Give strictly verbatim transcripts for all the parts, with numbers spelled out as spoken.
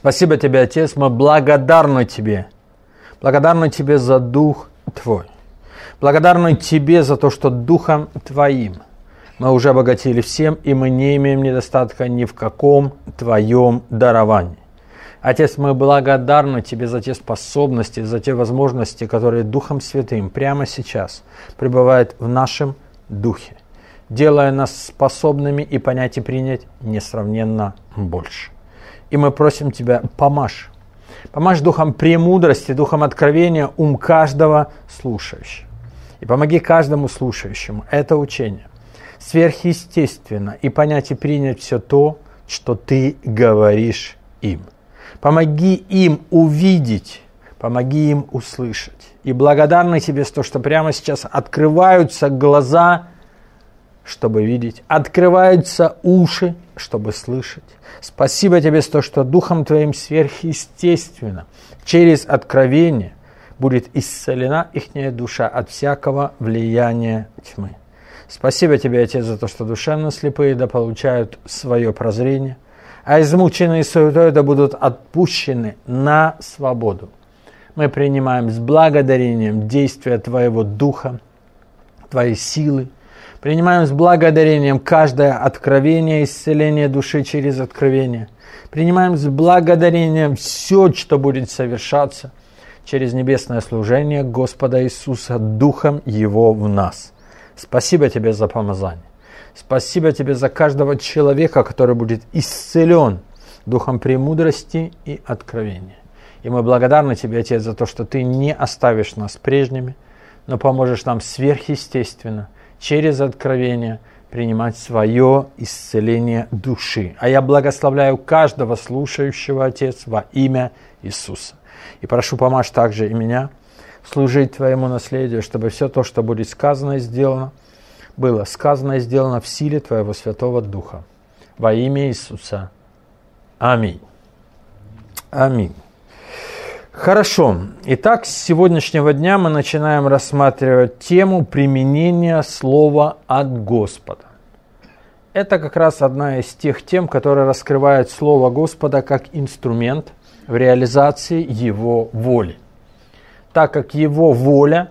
Спасибо Тебе, Отец, мы благодарны Тебе. Благодарны Тебе за Дух Твой. Благодарны Тебе за то, что Духом Твоим мы уже обогатили всем, и мы не имеем недостатка ни в каком Твоем даровании. Отец, мы благодарны Тебе за те способности, за те возможности, которые Духом Святым прямо сейчас пребывают в нашем духе, делая нас способными и понять и принять несравненно больше. И мы просим Тебя, помажь. Помажь духом премудрости, духом откровения ум каждого слушающего. И помоги каждому слушающему это учение сверхъестественно и понять и принять все то, что Ты говоришь им. Помоги им увидеть, помоги им услышать. И благодарны Тебе за то, что прямо сейчас открываются глаза, чтобы видеть, открываются уши, чтобы слышать. Спасибо Тебе за то, что Духом Твоим сверхъестественно, через откровение, будет исцелена ихняя душа от всякого влияния тьмы. Спасибо Тебе, Отец, за то, что душевно слепые да получают свое прозрение, а измученные суетой да будут отпущены на свободу. Мы принимаем с благодарением действия Твоего Духа, Твоей силы, принимаем с благодарением каждое откровение, исцеление души через откровение. Принимаем с благодарением все, что будет совершаться через небесное служение Господа Иисуса, Духом Его в нас. Спасибо Тебе за помазание. Спасибо Тебе за каждого человека, который будет исцелен Духом премудрости и откровения. И мы благодарны Тебе, Отец, за то, что Ты не оставишь нас прежними, но поможешь нам сверхъестественно через откровение принимать свое исцеление души. А я благословляю каждого слушающего, Отец, во имя Иисуса. И прошу, помажь также и меня служить Твоему наследию, чтобы все то, что будет сказано и сделано, было сказано и сделано в силе Твоего Святого Духа. Во имя Иисуса. Аминь. Аминь. Хорошо. Итак, с сегодняшнего дня мы начинаем рассматривать тему применения слова от Господа. Это как раз одна из тех тем, которые раскрывают слово Господа как инструмент в реализации Его воли. Так как Его воля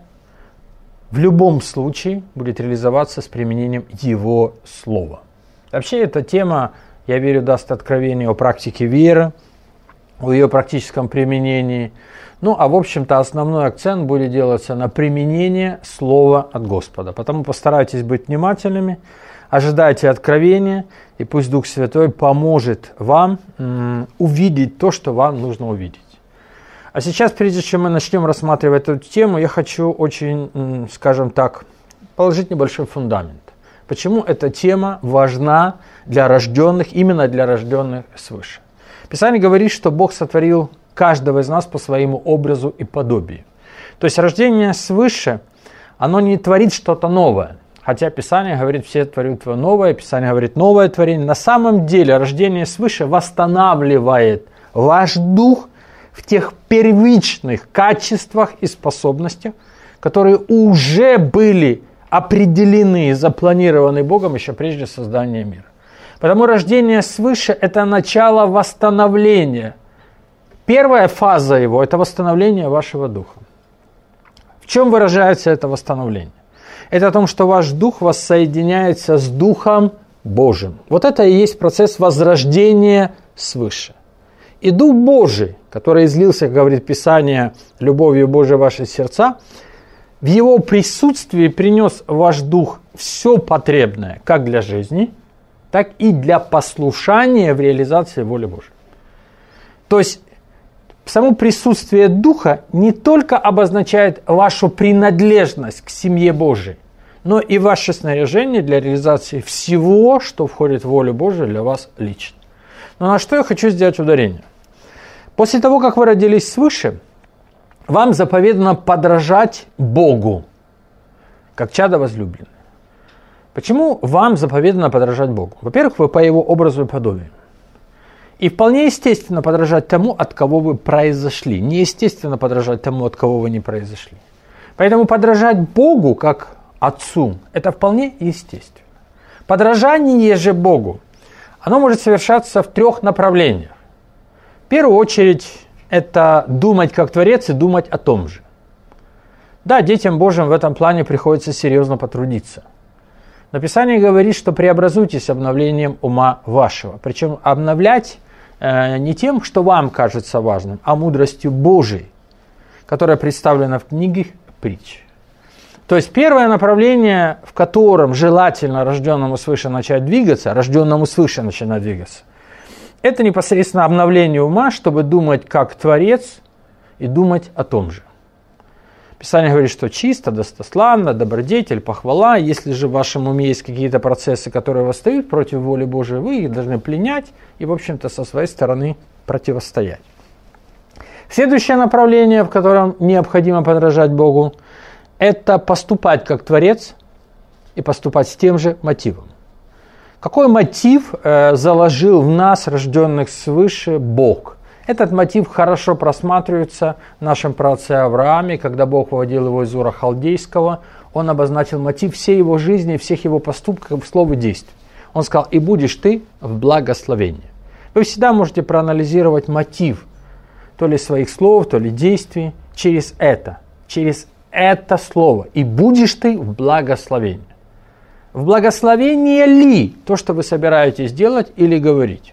в любом случае будет реализоваться с применением Его слова. Вообще эта тема, я верю, даст откровение о практике веры, о ее практическом применении. Ну, а в общем-то основной акцент будет делаться на применение слова от Господа. Потому постарайтесь быть внимательными, ожидайте откровения, и пусть Дух Святой поможет вам м, увидеть то, что вам нужно увидеть. А сейчас, прежде чем мы начнем рассматривать эту тему, я хочу очень, м, скажем так, положить небольшой фундамент. Почему эта тема важна для рожденных, именно для рожденных свыше. Писание говорит, что Бог сотворил каждого из нас по своему образу и подобию. То есть рождение свыше, оно не творит что-то новое. Хотя Писание говорит, все творят новое, Писание говорит новое творение. На самом деле рождение свыше восстанавливает ваш дух в тех первичных качествах и способностях, которые уже были определены и запланированы Богом еще прежде создания мира. Потому рождение свыше – это начало восстановления. Первая фаза его – это восстановление вашего духа. В чем выражается это восстановление? Это о том, что ваш дух воссоединяется с Духом Божьим. Вот это и есть процесс возрождения свыше. И Дух Божий, который излился, как говорит Писание, любовью Божией в ваши сердца, в Его присутствии принес в ваш дух все потребное, как для жизни, так и для послушания в реализации воли Божьей. То есть, само присутствие Духа не только обозначает вашу принадлежность к семье Божией, но и ваше снаряжение для реализации всего, что входит в волю Божию для вас лично. Но на что я хочу сделать ударение? После того, как вы родились свыше, вам заповедано подражать Богу, как чадо возлюбленное. Почему вам заповедано подражать Богу? Во-первых, вы по Его образу и подобию. И вполне естественно подражать тому, от кого вы произошли. Неестественно подражать тому, от кого вы не произошли. Поэтому подражать Богу, как Отцу, это вполне естественно. Подражание же Богу, оно может совершаться в трех направлениях. первую очередь, это думать как Творец и думать о том же. Да, детям Божьим в этом плане приходится серьезно потрудиться. Но Писание говорит, что преобразуйтесь обновлением ума вашего. Причем обновлять э, не тем, что вам кажется важным, а мудростью Божией, которая представлена в книге Притч. То есть первое направление, в котором желательно рожденному свыше начать двигаться, рожденному свыше начинать двигаться, это непосредственно обновление ума, чтобы думать как Творец и думать о том же. Писание говорит, что чисто, достославно, добродетель, похвала. Если же в вашем уме есть какие-то процессы, которые восстают против воли Божией, вы их должны пленять и, в общем-то, со своей стороны противостоять. Следующее направление, в котором необходимо подражать Богу, это поступать как Творец и поступать с тем же мотивом. Какой мотив э, заложил в нас, рожденных свыше, Бог? Этот мотив хорошо просматривается в нашем праотце Аврааме, когда Бог выводил его из Ура Халдейского. Он обозначил мотив всей его жизни, всех его поступков, слов и действий. Он сказал: «И будешь ты в благословении». Вы всегда можете проанализировать мотив то ли своих слов, то ли действий через это, через это слово. «И будешь ты в благословении». В благословении ли то, что вы собираетесь делать или говорить?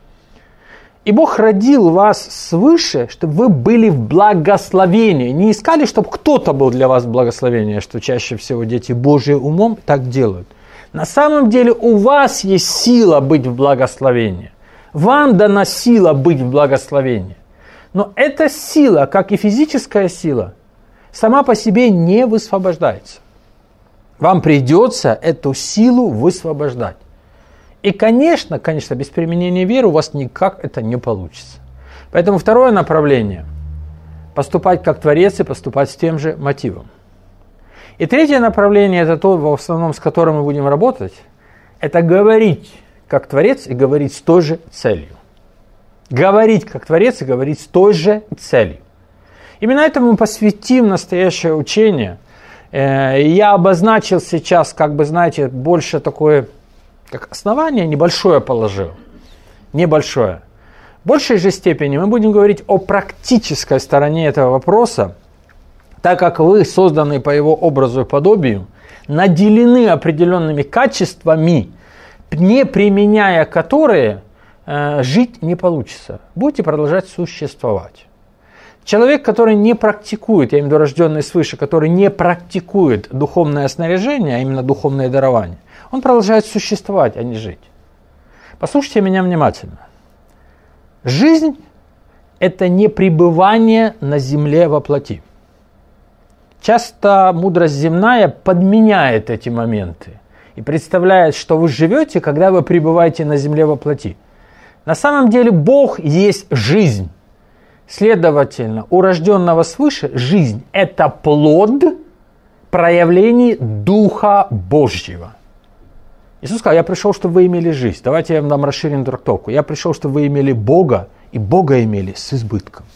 И Бог родил вас свыше, чтобы вы были в благословении. Не искали, чтобы кто-то был для вас в благословении, что чаще всего дети Божьи умом так делают. На самом деле у вас есть сила быть в благословении. Вам дана сила быть в благословении. Но эта сила, как и физическая сила, сама по себе не высвобождается. Вам придется эту силу высвобождать. И, конечно, конечно, без применения веры у вас никак это не получится. Поэтому второе направление – поступать как Творец и поступать с тем же мотивом. И третье направление – это то, в основном, с которым мы будем работать, это говорить как Творец и говорить с той же целью. Говорить как Творец и говорить с той же целью. Именно этому мы посвятим настоящее учение. Я обозначил сейчас, как бы, знаете, больше такое, как основание, небольшое положил. Небольшое. В большей же степени мы будем говорить о практической стороне этого вопроса, так как вы, созданы по его образу и подобию, наделены определенными качествами, не применяя которые э, жить не получится. Будете продолжать существовать. Человек, который не практикует, я имею в виду рожденный свыше, который не практикует духовное снаряжение, а именно духовное дарование, он продолжает существовать, а не жить. Послушайте меня внимательно. Жизнь – это не пребывание на земле во плоти. Часто мудрость земная подменяет эти моменты и представляет, что вы живете, когда вы пребываете на земле во плоти. На самом деле Бог есть жизнь. Следовательно, у рожденного свыше жизнь – это плод проявлений Духа Божьего. Иисус сказал: «Я пришел, чтобы вы имели жизнь». Давайте я вам дам расширенную трактовку. «Я пришел, чтобы вы имели Бога, и Бога имели с избытком».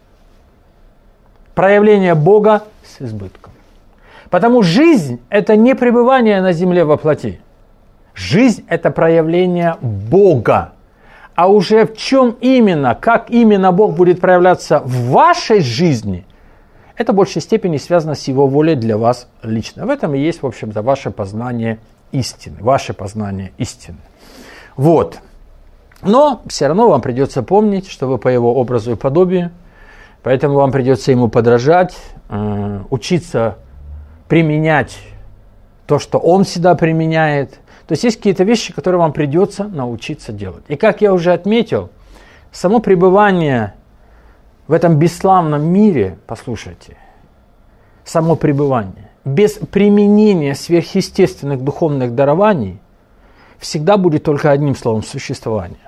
Проявление Бога с избытком. Потому жизнь – это не пребывание на земле во плоти. Жизнь – это проявление Бога. А уже в чем именно, как именно Бог будет проявляться в вашей жизни, это в большей степени связано с Его волей для вас лично. В этом и есть, в общем-то, ваше познание истины. Ваше познание истины. Вот. Но все равно вам придется помнить, что вы по Его образу и подобию, поэтому вам придется Ему подражать, э, учиться применять то, что Он всегда применяет. То есть есть какие-то вещи, которые вам придется научиться делать. И как я уже отметил, само пребывание в этом бесславном мире, послушайте, само пребывание, без применения сверхъестественных духовных дарований, всегда будет только одним словом – существование.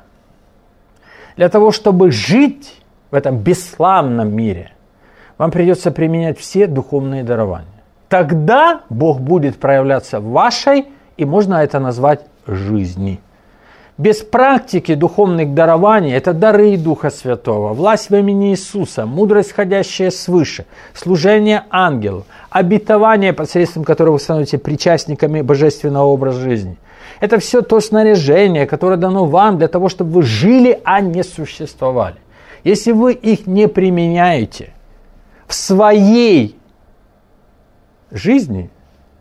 Для того, чтобы жить в этом бесславном мире, вам придется применять все духовные дарования. Тогда Бог будет проявляться в вашей, и можно это назвать жизни. Без практики духовных дарований, это дары Духа Святого, власть в имени Иисуса, мудрость, исходящая свыше, служение ангелу, обетование, посредством которого вы становитесь причастниками божественного образа жизни. Это все то снаряжение, которое дано вам для того, чтобы вы жили, а не существовали. Если вы их не применяете в своей жизни,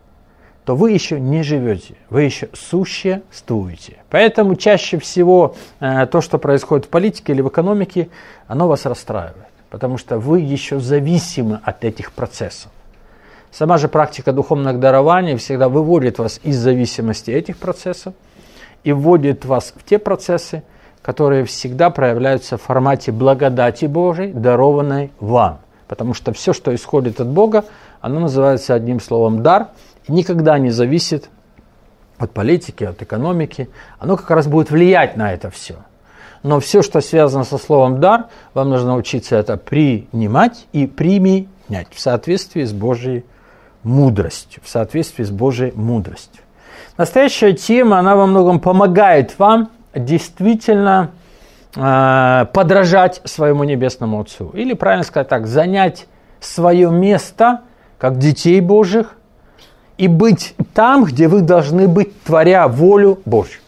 то вы еще не живете, вы еще существуете. Поэтому чаще всего э, то, что происходит в политике или в экономике, оно вас расстраивает, потому что вы еще зависимы от этих процессов. Сама же практика духовных дарований всегда выводит вас из зависимости этих процессов и вводит вас в те процессы, которые всегда проявляются в формате благодати Божией, дарованной вам. Потому что все, что исходит от Бога, оно называется одним словом дар, и никогда не зависит от политики, от экономики. Оно как раз будет влиять на это все. Но все, что связано со словом дар, вам нужно научиться это принимать и применять в соответствии с Божьей мудростью. В соответствии с Божьей мудростью. Настоящая тема, она во многом помогает вам действительно э, подражать своему Небесному Отцу. Или, правильно сказать так, занять свое место, как детей Божьих, и быть там, где вы должны быть, творя волю Божью.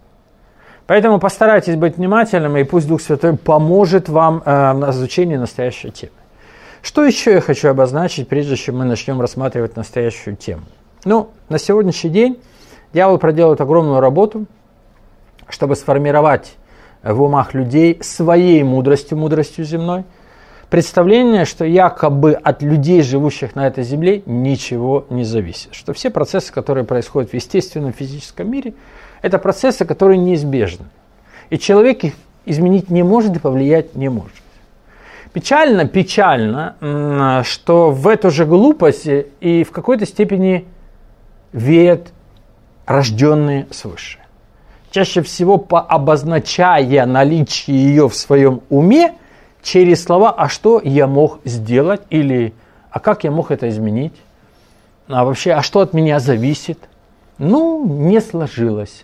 Поэтому постарайтесь быть внимательными, и пусть Дух Святой поможет вам э, в изучении настоящей темы. Что еще я хочу обозначить, прежде чем мы начнем рассматривать настоящую тему? Ну, на сегодняшний день дьявол проделает огромную работу, чтобы сформировать в умах людей своей мудростью, мудростью земной, представление, что якобы от людей, живущих на этой земле, ничего не зависит. Что все процессы, которые происходят в естественном физическом мире, это процессы, которые неизбежны. И человек их изменить не может и повлиять не может. Печально, печально, что в эту же глупость и в какой-то степени верят рожденные свыше. Чаще всего обозначая наличие ее в своем уме через слова «а что я мог сделать?» или «а как я мог это изменить?» А вообще «а что от меня зависит?» Ну, не сложилось.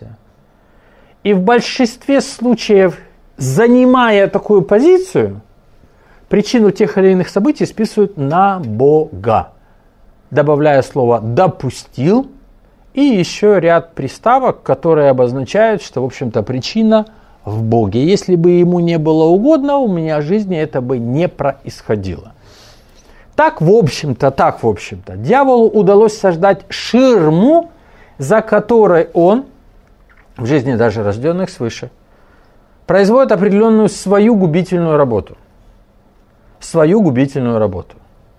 И в большинстве случаев, занимая такую позицию, причину тех или иных событий списывают на Бога, добавляя слово «допустил» и еще ряд приставок, которые обозначают, что, в общем-то, причина в Боге. Если бы ему не было угодно, у меня в жизни это бы не происходило. Так, в общем-то, так, в общем-то, дьяволу удалось создать ширму, за которой он, в жизни даже рожденных свыше, производит определенную свою губительную работу. Свою губительную работу.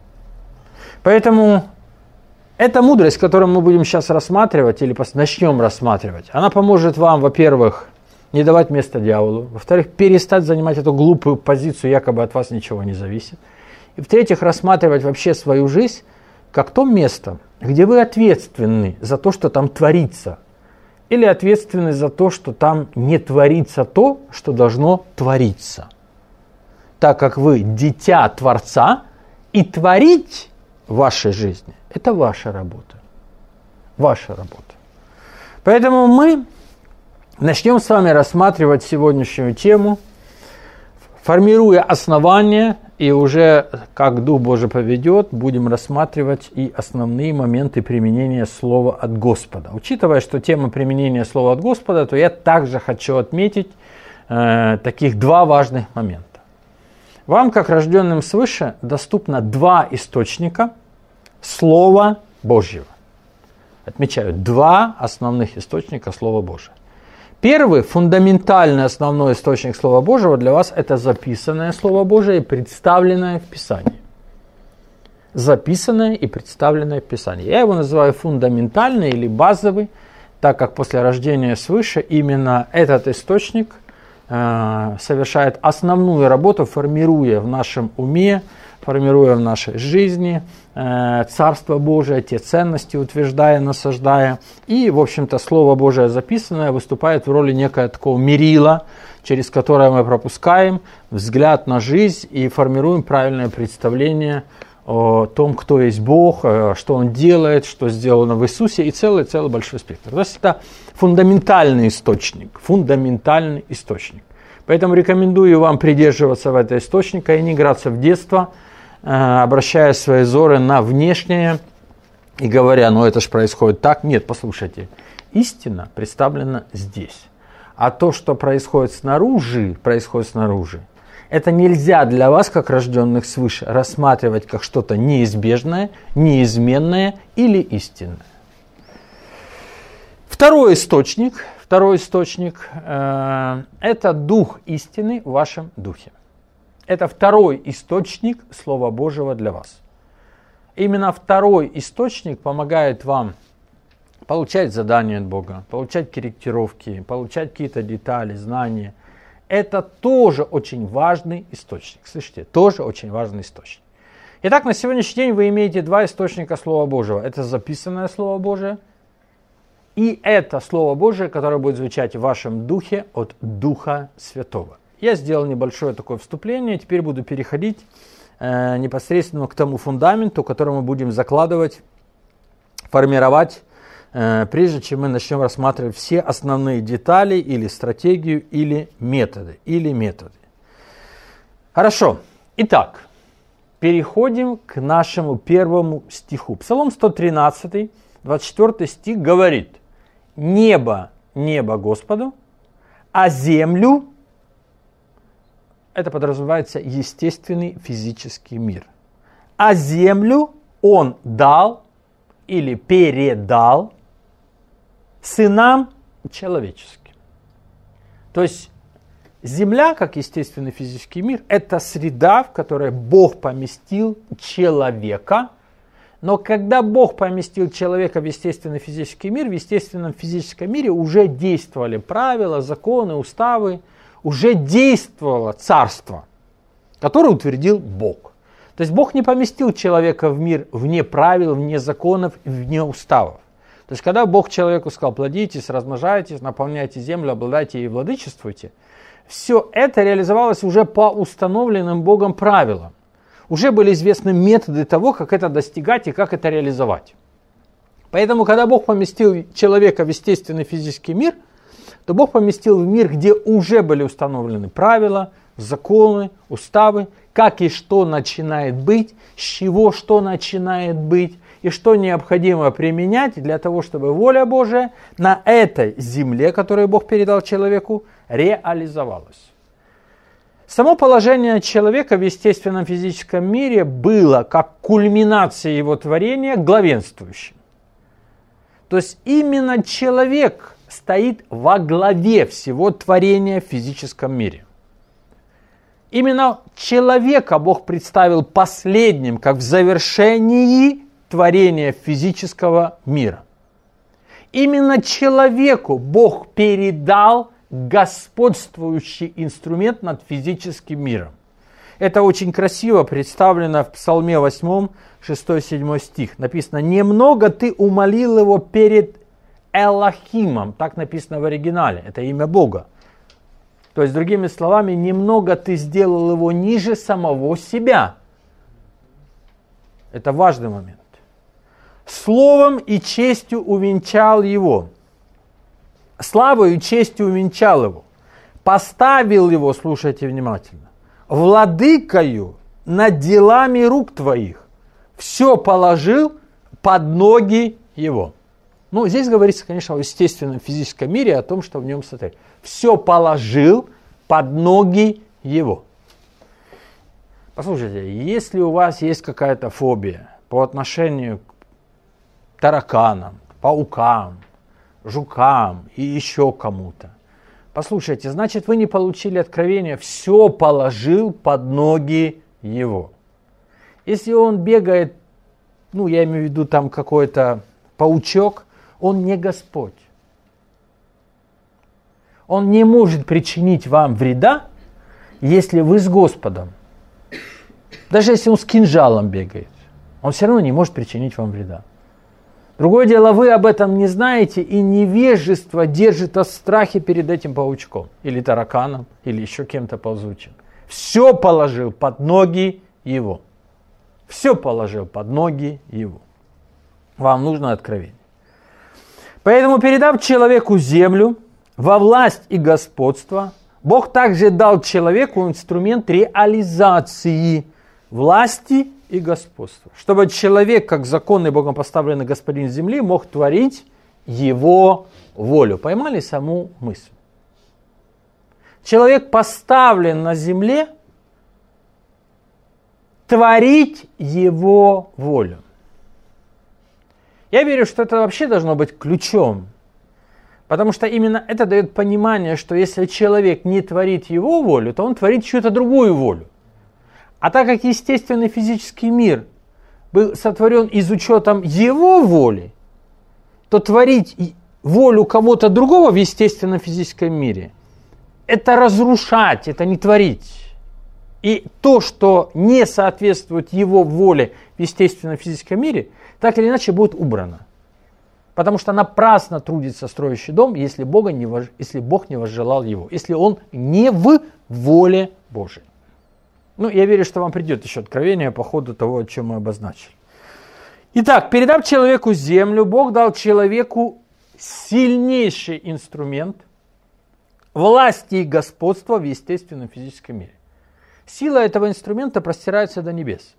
Поэтому эта мудрость, которую мы будем сейчас рассматривать, или начнем рассматривать, она поможет вам, во-первых, не давать место дьяволу, во-вторых, перестать занимать эту глупую позицию, якобы от вас ничего не зависит, и в-третьих, рассматривать вообще свою жизнь как то место, где вы ответственны за то, что там творится, или ответственны за то, что там не творится то, что должно твориться. Так как вы дитя Творца, и творить в вашей жизни – это ваша работа. Ваша работа. Поэтому мы начнем с вами рассматривать сегодняшнюю тему, формируя основания, и уже, как Дух Божий поведет, будем рассматривать и основные моменты применения Слова от Господа. Учитывая, что тема применения Слова от Господа, то я также хочу отметить э, таких два важных момента. Вам, как рожденным свыше, доступно два источника Слова Божьего. Отмечаю, два основных источника Слова Божьего. Первый, фундаментальный основной источник Слова Божьего для вас – это записанное Слово Божие и представленное в Писании. Записанное и представленное в Писании. Я его называю фундаментальный или базовый, так как после рождения свыше именно этот источник э, совершает основную работу, формируя в нашем уме, формируя в нашей жизни э, Царство Божие, те ценности утверждая, насаждая. И, в общем-то, Слово Божие записанное выступает в роли некого такого мерила, через которое мы пропускаем взгляд на жизнь и формируем правильное представление о том, кто есть Бог, что Он делает, что сделано в Иисусе, и целый-целый большой спектр. То есть это фундаментальный источник, фундаментальный источник. Поэтому рекомендую вам придерживаться в этого источника и не играться в детство, обращая свои взоры на внешнее и говоря, ну это же происходит так. Нет, послушайте, истина представлена здесь. А то, что происходит снаружи, происходит снаружи, Это нельзя для вас, как рожденных свыше, рассматривать как что-то неизбежное, неизменное или истинное. Второй источник, второй источник э, это Дух истины в вашем духе. Это второй источник Слова Божьего для вас. Именно второй источник помогает вам получать задания от Бога, получать корректировки, получать какие-то детали, знания. Это тоже очень важный источник. Слышите? Тоже очень важный источник. Итак, на сегодняшний день вы имеете два источника Слова Божьего. Это записанное Слово Божие и это Слово Божие, которое будет звучать в вашем духе от Духа Святого. Я сделал небольшое такое вступление. Теперь буду переходить э, непосредственно к тому фундаменту, который мы будем закладывать, формировать, прежде чем мы начнем рассматривать все основные детали или стратегию, или методы, или методы. Хорошо. Итак, переходим к нашему первому стиху. Псалом сто тринадцать, двадцать четвёртый стих говорит: «Небо, небо Господу, а землю», это подразумевается естественный физический мир, «а землю Он дал или передал сынам человеческим». То есть земля, как естественный физический мир, это среда, в которой Бог поместил человека. Но когда Бог поместил человека в естественный физический мир, в естественном физическом мире уже действовали правила, законы, уставы, уже действовало царство, которое утвердил Бог. То есть Бог не поместил человека в мир вне правил, вне законов, вне уставов. То есть, когда Бог человеку сказал: плодитесь, размножайтесь, наполняйте землю, обладайте и владычествуйте, все это реализовалось уже по установленным Богом правилам. Уже были известны методы того, как это достигать и как это реализовать. Поэтому, когда Бог поместил человека в естественный физический мир, то Бог поместил в мир, где уже были установлены правила, законы, уставы, как и что начинает быть, с чего что начинает быть, и что необходимо применять для того, чтобы воля Божия на этой земле, которую Бог передал человеку, реализовалась. Само положение человека в естественном физическом мире было, как кульминация его творения, главенствующим. То есть именно человек стоит во главе всего творения в физическом мире. Именно человека Бог представил последним, как в завершении творения физического мира. Именно человеку Бог передал господствующий инструмент над физическим миром. Это очень красиво представлено в Псалме восьмом, шестой-седьмой стих. Написано: «Немного ты умолил его перед Элохимом». Так написано в оригинале. Это имя Бога. То есть, другими словами, немного ты сделал его ниже самого себя. Это важный момент. Словом и честью увенчал его. Славою и честью увенчал его. Поставил его, слушайте внимательно, владыкою над делами рук твоих. Все положил под ноги его. Ну, здесь говорится, конечно, о естественном физическом мире, о том, что в нем состоит. Все положил под ноги его. Послушайте, если у вас есть какая-то фобия по отношению к тараканам, паукам, жукам и еще кому-то, послушайте, значит, вы не получили откровения. Все положил под ноги его. Если он бегает, ну, я имею в виду там какой-то паучок, он не Господь. Он не может причинить вам вреда, если вы с Господом. Даже если он с кинжалом бегает, он все равно не может причинить вам вреда. Другое дело, вы об этом не знаете, и невежество держит вас в страхе перед этим паучком, или тараканом, или еще кем-то ползучим. Все положил под ноги его. Все положил под ноги его. Вам нужно откровение. Поэтому, передав человеку землю во власть и господство, Бог также дал человеку инструмент реализации власти и господства, чтобы человек, как законный Богом поставленный господин земли, мог творить его волю. Поймали саму мысль? Человек поставлен на земле творить Его волю. Я верю, что это вообще должно быть ключом, потому что именно это дает понимание, что если человек не творит Его волю, то он творит чью-то другую волю. А так как естественный физический мир был сотворен из учетом Его воли, то творить волю кого-то другого в естественном физическом мире – это разрушать, это не творить. И то, что не соответствует Его воле в естественном физическом мире, так или иначе будет убрано. Потому что напрасно трудится строящий дом, если, Бога не вож... если Бог не возжелал его, если он не в воле Божией. Ну, я верю, что вам придет еще откровение по ходу того, о чем мы обозначили. Итак, передав человеку землю, Бог дал человеку сильнейший инструмент власти и господства в естественном физическом мире. Сила этого инструмента простирается до небес.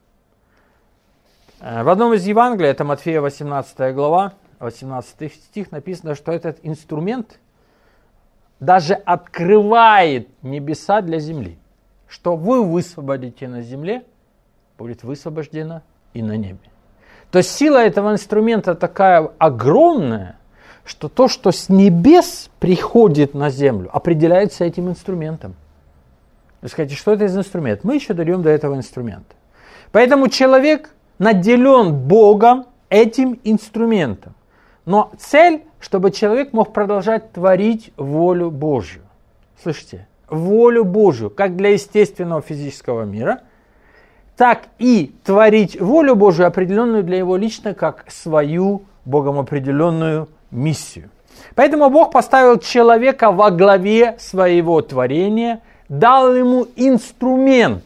В одном из Евангелий, это Матфея восемнадцатая глава, восемнадцатый стих, написано, что этот инструмент даже открывает небеса для земли. Что вы высвободите на земле, будет высвобождено и на небе. То есть сила этого инструмента такая огромная, что то, что с небес приходит на землю, определяется этим инструментом. Вы скажете, что это за инструмент? Мы еще дойдем до этого инструмента. Поэтому человек наделен Богом этим инструментом. Но цель, чтобы человек мог продолжать творить волю Божью. Слышите? Волю Божью, как для естественного физического мира, так и творить волю Божию, определенную для его лично, как свою Богом определенную миссию. Поэтому Бог поставил человека во главе своего творения, дал ему инструмент,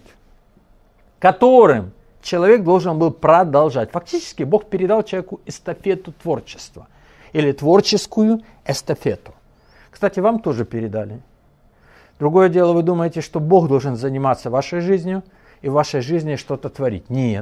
которым человек должен был продолжать. Фактически Бог передал человеку эстафету творчества или творческую эстафету. Кстати, вам тоже передали. Другое дело, вы думаете, что Бог должен заниматься вашей жизнью и в вашей жизни что-то творить. Нет.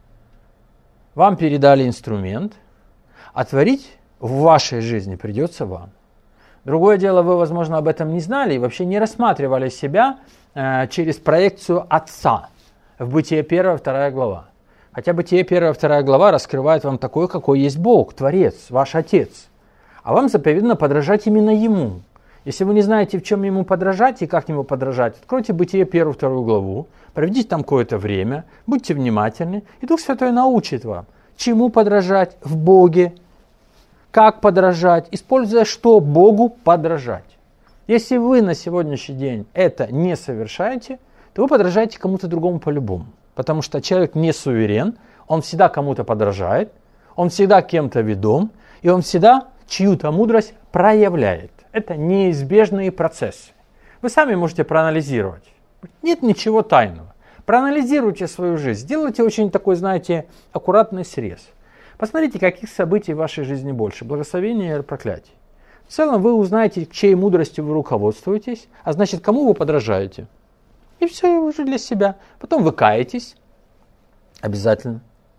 Вам передали инструмент, а творить в вашей жизни придется вам. Другое дело, вы, возможно, об этом не знали и вообще не рассматривали себя э, через проекцию Отца в Бытие первая, вторая глава. Хотя Бытие первая, вторая глава раскрывает вам такое, какой есть Бог, Творец, ваш Отец. А вам заповедано подражать именно Ему. Если вы не знаете, в чем Ему подражать и как Ему подражать, откройте Бытие первую, вторую главу, проведите там какое-то время, будьте внимательны, и Дух Святой научит вам, чему подражать в Боге, как подражать, используя что Богу подражать. Если вы на сегодняшний день это не совершаете, то вы подражаете кому-то другому по-любому. Потому что человек не суверен, он всегда кому-то подражает, он всегда кем-то ведом, и он всегда чью-то мудрость проявляет. Это неизбежные процессы. Вы сами можете проанализировать. Нет ничего тайного. Проанализируйте свою жизнь, сделайте очень такой, знаете, аккуратный срез. Посмотрите, каких событий в вашей жизни больше, благословения или проклятий. В целом вы узнаете, чьей мудростью вы руководствуетесь, а значит, кому вы подражаете. И все уже для себя. Потом вы каетесь. Обязательно.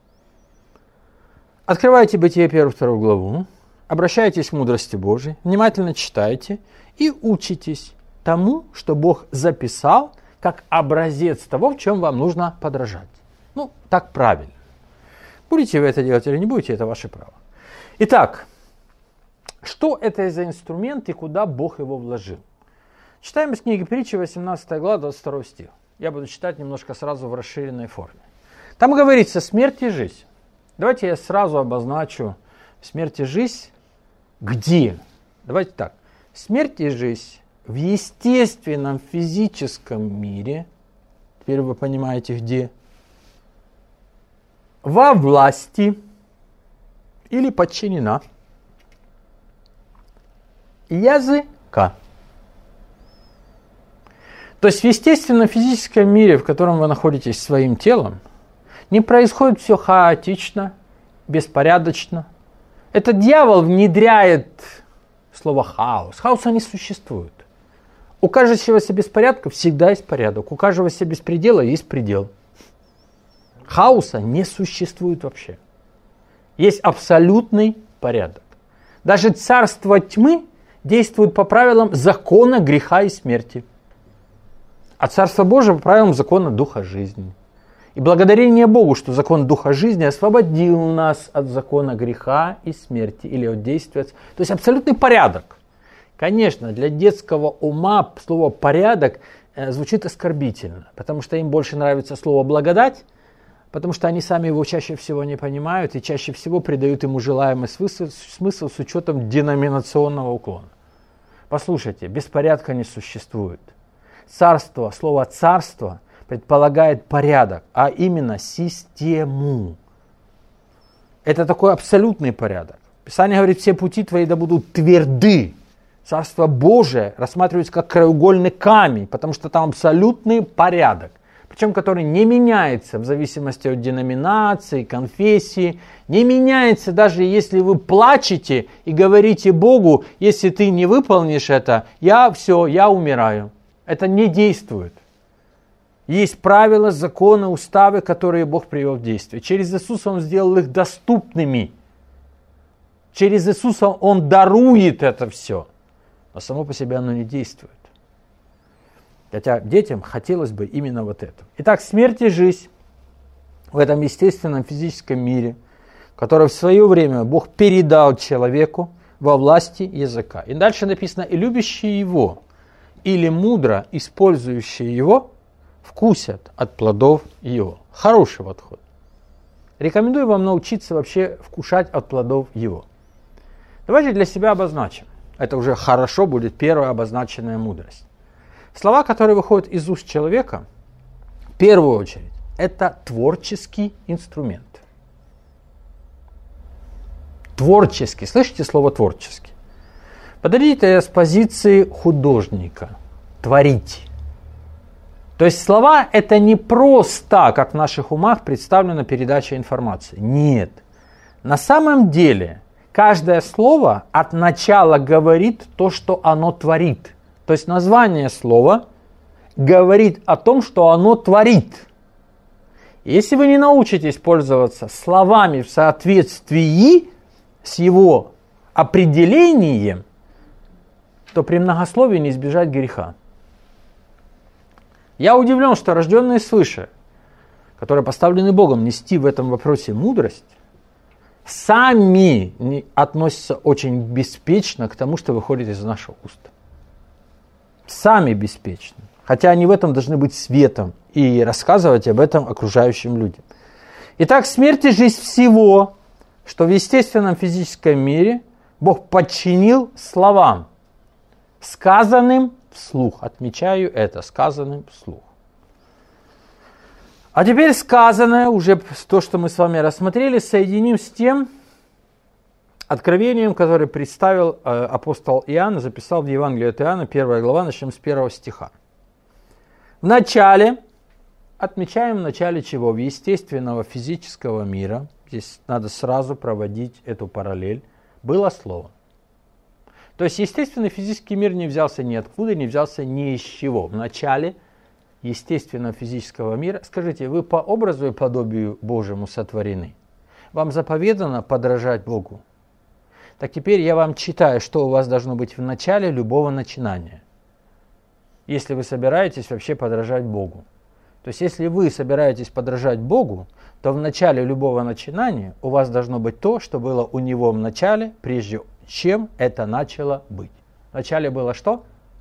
Открывайте Бытие первую, вторую главу. Обращайтесь к мудрости Божией. Внимательно читайте. И учитесь тому, что Бог записал, как образец того, в чем вам нужно подражать. Ну, так правильно. Будете вы это делать или не будете, это ваше право. Итак, что это за инструмент и куда Бог его вложил? Читаем из книги Притчи, восемнадцатая глава, двадцать второй стих. Я буду читать немножко сразу в расширенной форме. Там говорится смерть и жизнь. Давайте я сразу обозначу смерть и жизнь где? Давайте так. Смерть и жизнь в естественном физическом мире, теперь вы понимаете где, во власти или подчинена языка. То есть в естественном физическом мире, в котором вы находитесь своим телом, не происходит все хаотично, беспорядочно. Это дьявол внедряет слово хаос. Хаоса не существует. У кажущегося беспорядка всегда есть порядок. У кажущегося беспредела есть предел. Хаоса не существует вообще. Есть абсолютный порядок. Даже царство тьмы действует по правилам закона греха и смерти. А царство Божие по правилам закона духа жизни. И благодарение Богу, что закон Духа жизни освободил нас от закона греха и смерти, или от действия. То есть абсолютный порядок. Конечно, для детского ума слово «порядок» звучит оскорбительно, потому что им больше нравится слово «благодать», потому что они сами его чаще всего не понимают и чаще всего придают ему желаемый смысл, смысл с учетом деноминационного уклона. Послушайте, беспорядка не существует. Царство, слово «царство» предполагает порядок, а именно систему. Это такой абсолютный порядок. Писание говорит, все пути твои да будут тверды. Царство Божие рассматривается как краеугольный камень, потому что там абсолютный порядок, причем который не меняется в зависимости от деноминации, конфессии, не меняется даже если вы плачете и говорите Богу, если ты не выполнишь это, я все, я умираю. Это не действует. Есть правила, законы, уставы, которые Бог привел в действие. Через Иисуса Он сделал их доступными. Через Иисуса Он дарует это все. Но само по себе оно не действует. Хотя детям хотелось бы именно вот это. Итак, смерть и жизнь в этом естественном физическом мире, который в свое время Бог передал человеку во власти языка. И дальше написано, и любящие его, или мудро использующие его, вкусят от плодов его. Хороший подход. Рекомендую вам научиться вообще вкушать от плодов его. Давайте для себя обозначим. Это уже хорошо будет первая обозначенная мудрость. Слова, которые выходят из уст человека, в первую очередь, это творческий инструмент. Творческий. Слышите слово творческий? Подойдите с позиции художника. Творить. То есть слова это не просто, как в наших умах представлена передача информации. Нет. На самом деле, каждое слово от начала говорит то, что оно творит. То есть название слова говорит о том, что оно творит. Если вы не научитесь пользоваться словами в соответствии с его определением, то при многословии не избежать греха. Я удивлен, что рожденные свыше, которые поставлены Богом нести в этом вопросе мудрость, сами относятся очень беспечно к тому, что выходит из наших уст. Сами беспечны. Хотя они в этом должны быть светом и рассказывать об этом окружающим людям. Итак, смерть и жизнь всего, что в естественном физическом мире Бог подчинил словам, сказанным вслух. Отмечаю это, сказанным вслух. А теперь сказанное, уже то, что мы с вами рассмотрели, соединим с тем откровением, которое представил э, апостол Иоанн, записал в Евангелии от Иоанна, первая глава, начнем с первого стиха. В начале, отмечаем в начале чего? В естественного физического мира, здесь надо сразу проводить эту параллель, было слово. То есть естественный физический мир не взялся ниоткуда, не взялся ни из чего. В начале естественного физического мира, скажите, вы по образу и подобию Божьему сотворены? Вам заповедано подражать Богу? Так теперь я вам читаю, что у вас должно быть в начале любого начинания. Если вы собираетесь вообще подражать Богу. То есть если вы собираетесь подражать Богу, то в начале любого начинания у вас должно быть то, что было у Него в начале, прежде чем это начало быть. В начале было что?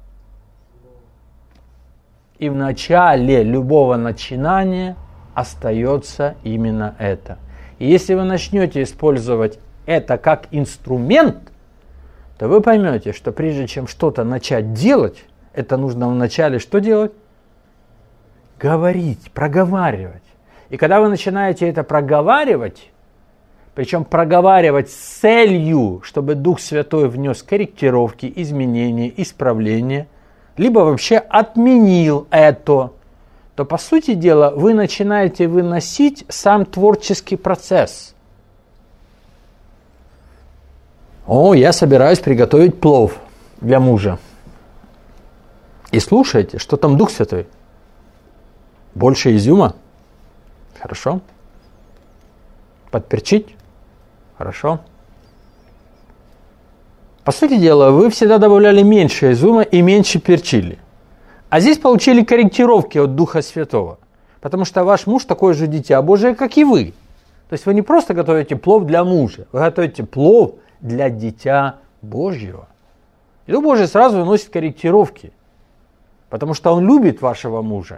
И в начале любого начинания остается именно это. И если вы начнете использовать это как инструмент, то вы поймете, что прежде чем что-то начать делать, это нужно вначале что делать? Говорить, проговаривать. И когда вы начинаете это проговаривать, причем проговаривать с целью, чтобы Дух Святой внес корректировки, изменения, исправления, либо вообще отменил это, то, по сути дела, вы начинаете выносить сам творческий процесс. О, я собираюсь приготовить плов для мужа. И слушайте, что там Дух Святой. Больше изюма? Хорошо. Подперчить? Хорошо. По сути дела, вы всегда добавляли меньше изюма и меньше перчили. А здесь получили корректировки от Духа Святого. Потому что ваш муж такое же дитя Божие, как и вы. То есть вы не просто готовите плов для мужа, вы готовите плов для дитя Божьего. И Дух Божий сразу вносит корректировки, потому что Он любит вашего мужа.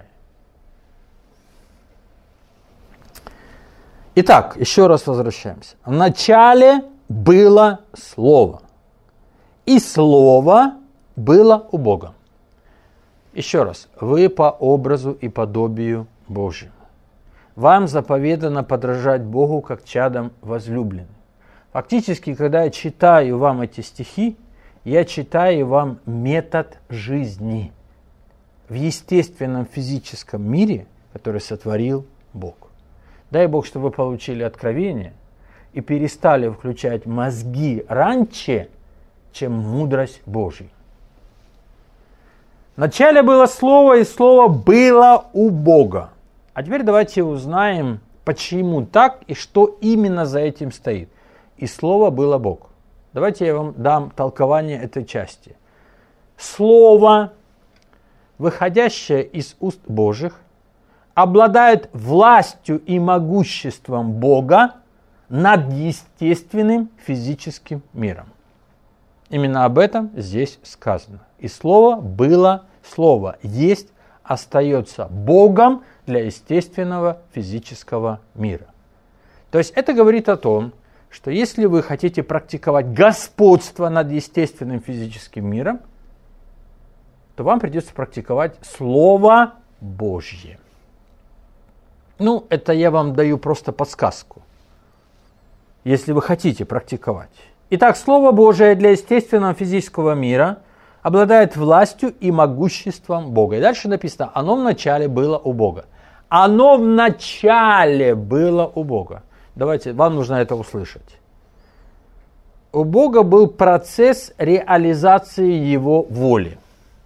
Итак, еще раз возвращаемся. В начале было Слово, и Слово было у Бога. Еще раз, вы по образу и подобию Божьему. Вам заповедано подражать Богу как чадам возлюбленным. Фактически, когда я читаю вам эти стихи, я читаю вам метод жизни в естественном физическом мире, который сотворил Бог. Дай Бог, чтобы вы получили откровение и перестали включать мозги раньше, чем мудрость Божия. Вначале было Слово, и Слово было у Бога. А теперь давайте узнаем, почему так и что именно за этим стоит. И Слово было Бог. Давайте я вам дам толкование этой части. Слово, выходящее из уст Божьих, обладает властью и могуществом Бога над естественным физическим миром. Именно об этом здесь сказано. И Слово было, Слово есть, остается Богом для естественного физического мира. То есть это говорит о том, что если вы хотите практиковать господство над естественным физическим миром, то вам придется практиковать Слово Божье. Ну, это я вам даю просто подсказку, если вы хотите практиковать. Итак, Слово Божие для естественного физического мира обладает властью и могуществом Бога. И дальше написано, оно вначале было у Бога. Оно вначале было у Бога. Давайте, вам нужно это услышать. У Бога был процесс реализации Его воли.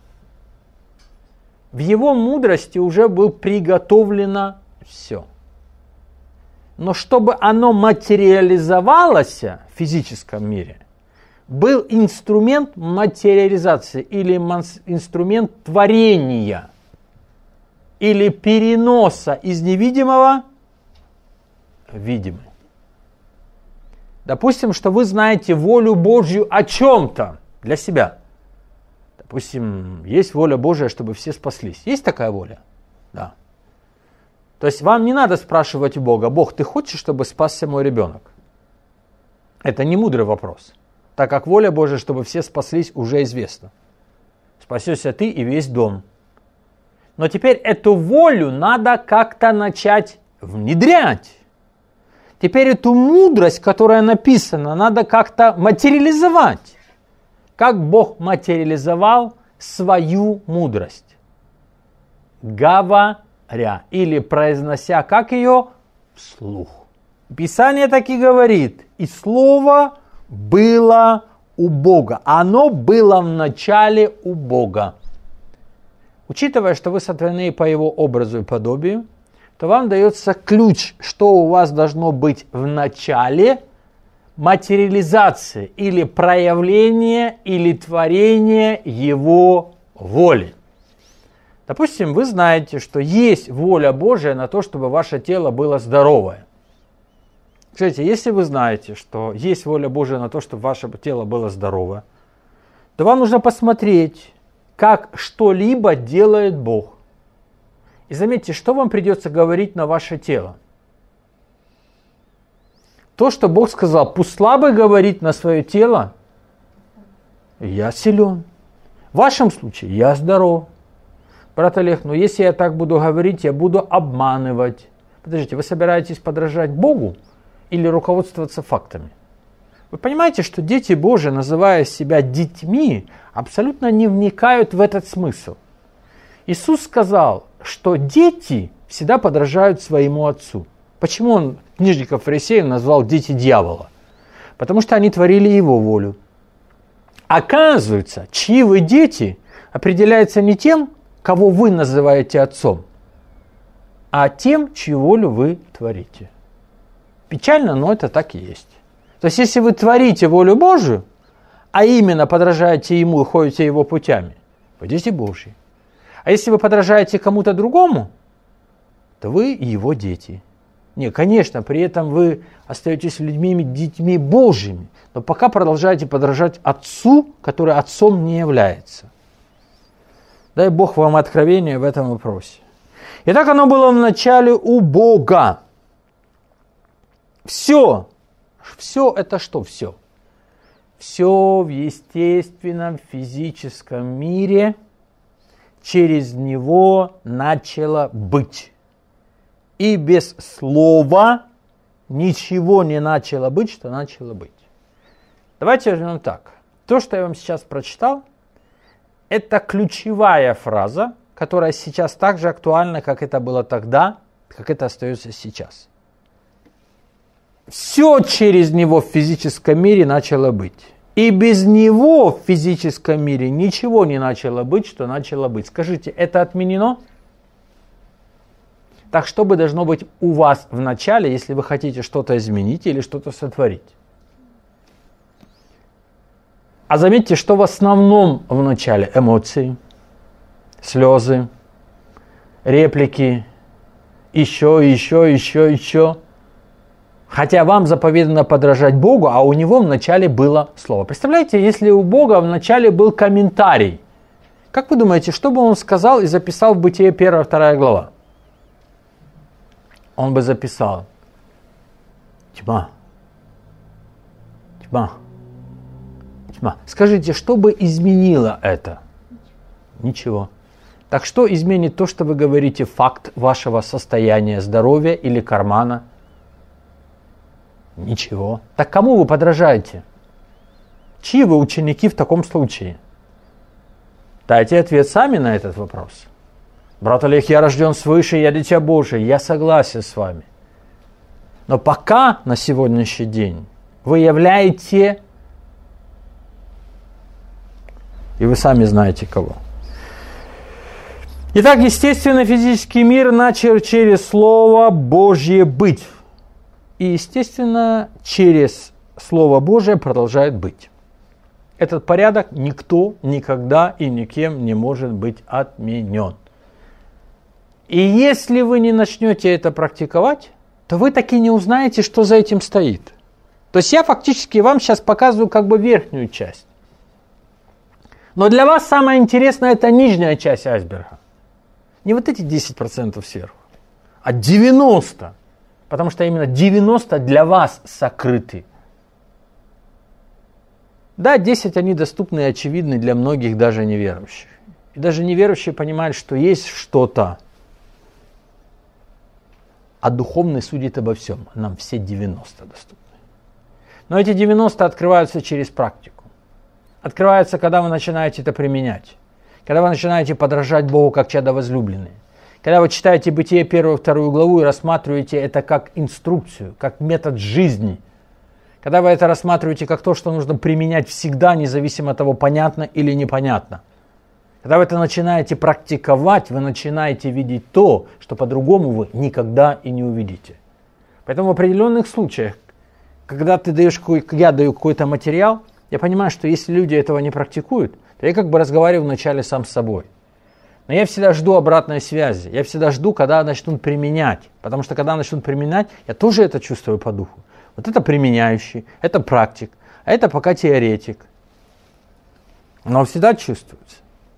В Его мудрости уже было приготовлено все. Но чтобы оно материализовалось в физическом мире, был инструмент материализации или инструмент творения или переноса из невидимого в видимое. Допустим, что вы знаете волю Божью о чем-то для себя. Допустим, есть воля Божия, чтобы все спаслись. Есть такая воля? Да. То есть вам не надо спрашивать у Бога: Бог, ты хочешь, чтобы спасся мой ребенок? Это не мудрый вопрос, так как воля Божия, чтобы все спаслись, уже известна. Спасешься ты и весь дом. Но теперь эту волю надо как-то начать внедрять. Теперь эту мудрость, которая написана, надо как-то материализовать. Как Бог материализовал свою мудрость? Говоря или произнося, как ее? Вслух. Писание так и говорит. И Слово было у Бога. Оно было в начале у Бога. Учитывая, что вы сотворены по Его образу и подобию, то вам дается ключ, что у вас должно быть в начале материализации или проявления или творения Его воли. Допустим, вы знаете, что есть воля Божия на то, чтобы ваше тело было здоровое. Кстати, если вы знаете, что есть воля Божия на то, чтобы ваше тело было здоровое, то вам нужно посмотреть, как что-либо делает Бог. И заметьте, что вам придется говорить на ваше тело. То, что Бог сказал, пусть слабый говорит на свое тело: я силен. В вашем случае я здоров. Брат Олег, но если я так буду говорить, я буду обманывать. Подождите, вы собираетесь подражать Богу или руководствоваться фактами? Вы понимаете, что дети Божии, называя себя детьми, абсолютно не вникают в этот смысл. Иисус сказал, что дети всегда подражают своему отцу. Почему он книжников фарисеев назвал дети дьявола? Потому что они творили его волю. Оказывается, чьи вы дети определяется не тем, кого вы называете отцом, а тем, чью волю вы творите. Печально, но это так и есть. То есть, если вы творите волю Божию, а именно подражаете Ему и ходите Его путями, вы дети Божьи. А если вы подражаете кому-то другому, то вы его дети. Не, конечно, при этом вы остаетесь людьми, детьми Божьими, но пока продолжаете подражать Отцу, который Отцом не является. Дай Бог вам откровение в этом вопросе. Итак, оно было вначале у Бога. Все. Все это что все? Все в естественном физическом мире через него начало быть. И без слова ничего не начало быть, что начало быть. Давайте возьмем так. То, что я вам сейчас прочитал, это ключевая фраза, которая сейчас так же актуальна, как это было тогда, как это остается сейчас. Все через него в физическом мире начало быть. И без него в физическом мире ничего не начало быть, что начало быть. Скажите, это отменено? Так что бы должно быть у вас в начале, если вы хотите что-то изменить или что-то сотворить? А заметьте, что в основном в начале эмоции, слезы, реплики, еще, еще, еще, еще. Хотя вам заповедано подражать Богу, а у него в начале было слово. Представляете, если у Бога в начале был комментарий, как вы думаете, что бы он сказал и записал в Бытие первая-вторая глава? Он бы записал: тьма, тьма, тьма. Скажите, что бы изменило это? Ничего. Так что изменит то, что вы говорите, факт вашего состояния здоровья или кармана? Ничего. Так кому вы подражаете? Чьи вы ученики в таком случае? Дайте ответ сами на этот вопрос. Брат Олег, я рожден свыше, я дитя Божие, я согласен с вами. Но пока на сегодняшний день вы являете, и вы сами знаете кого. Итак, естественно, физический мир начал через Слово Божье быть. И, естественно, через Слово Божие продолжает быть. Этот порядок никто никогда и никем не может быть отменен. И если вы не начнете это практиковать, то вы так и не узнаете, что за этим стоит. То есть я фактически вам сейчас показываю как бы верхнюю часть. Но для вас самое интересное это нижняя часть айсберга. Не вот эти десять процентов сверху, а девяносто процентов. Потому что именно девяносто процентов для вас сокрыты. Да, десять они доступны и очевидны для многих даже неверующих. И даже неверующие понимают, что есть что-то. А духовный судит обо всем. Нам все девяносто доступны. Но эти девяносто открываются через практику. Открываются, когда вы начинаете это применять. Когда вы начинаете подражать Богу как чадо возлюбленные. Когда вы читаете Бытие первую, вторую главу и рассматриваете это как инструкцию, как метод жизни. Когда вы это рассматриваете как то, что нужно применять всегда, независимо от того, понятно или непонятно. Когда вы это начинаете практиковать, вы начинаете видеть то, что по-другому вы никогда и не увидите. Поэтому в определенных случаях, когда ты даешь, я даю какой-то материал, я понимаю, что если люди этого не практикуют, то я как бы разговариваю вначале сам с собой. Но я всегда жду обратной связи. Я всегда жду, когда начнут применять. Потому что когда начнут применять, я тоже это чувствую по духу. Вот это применяющий, это практик, а это пока теоретик. Но всегда чувствуется.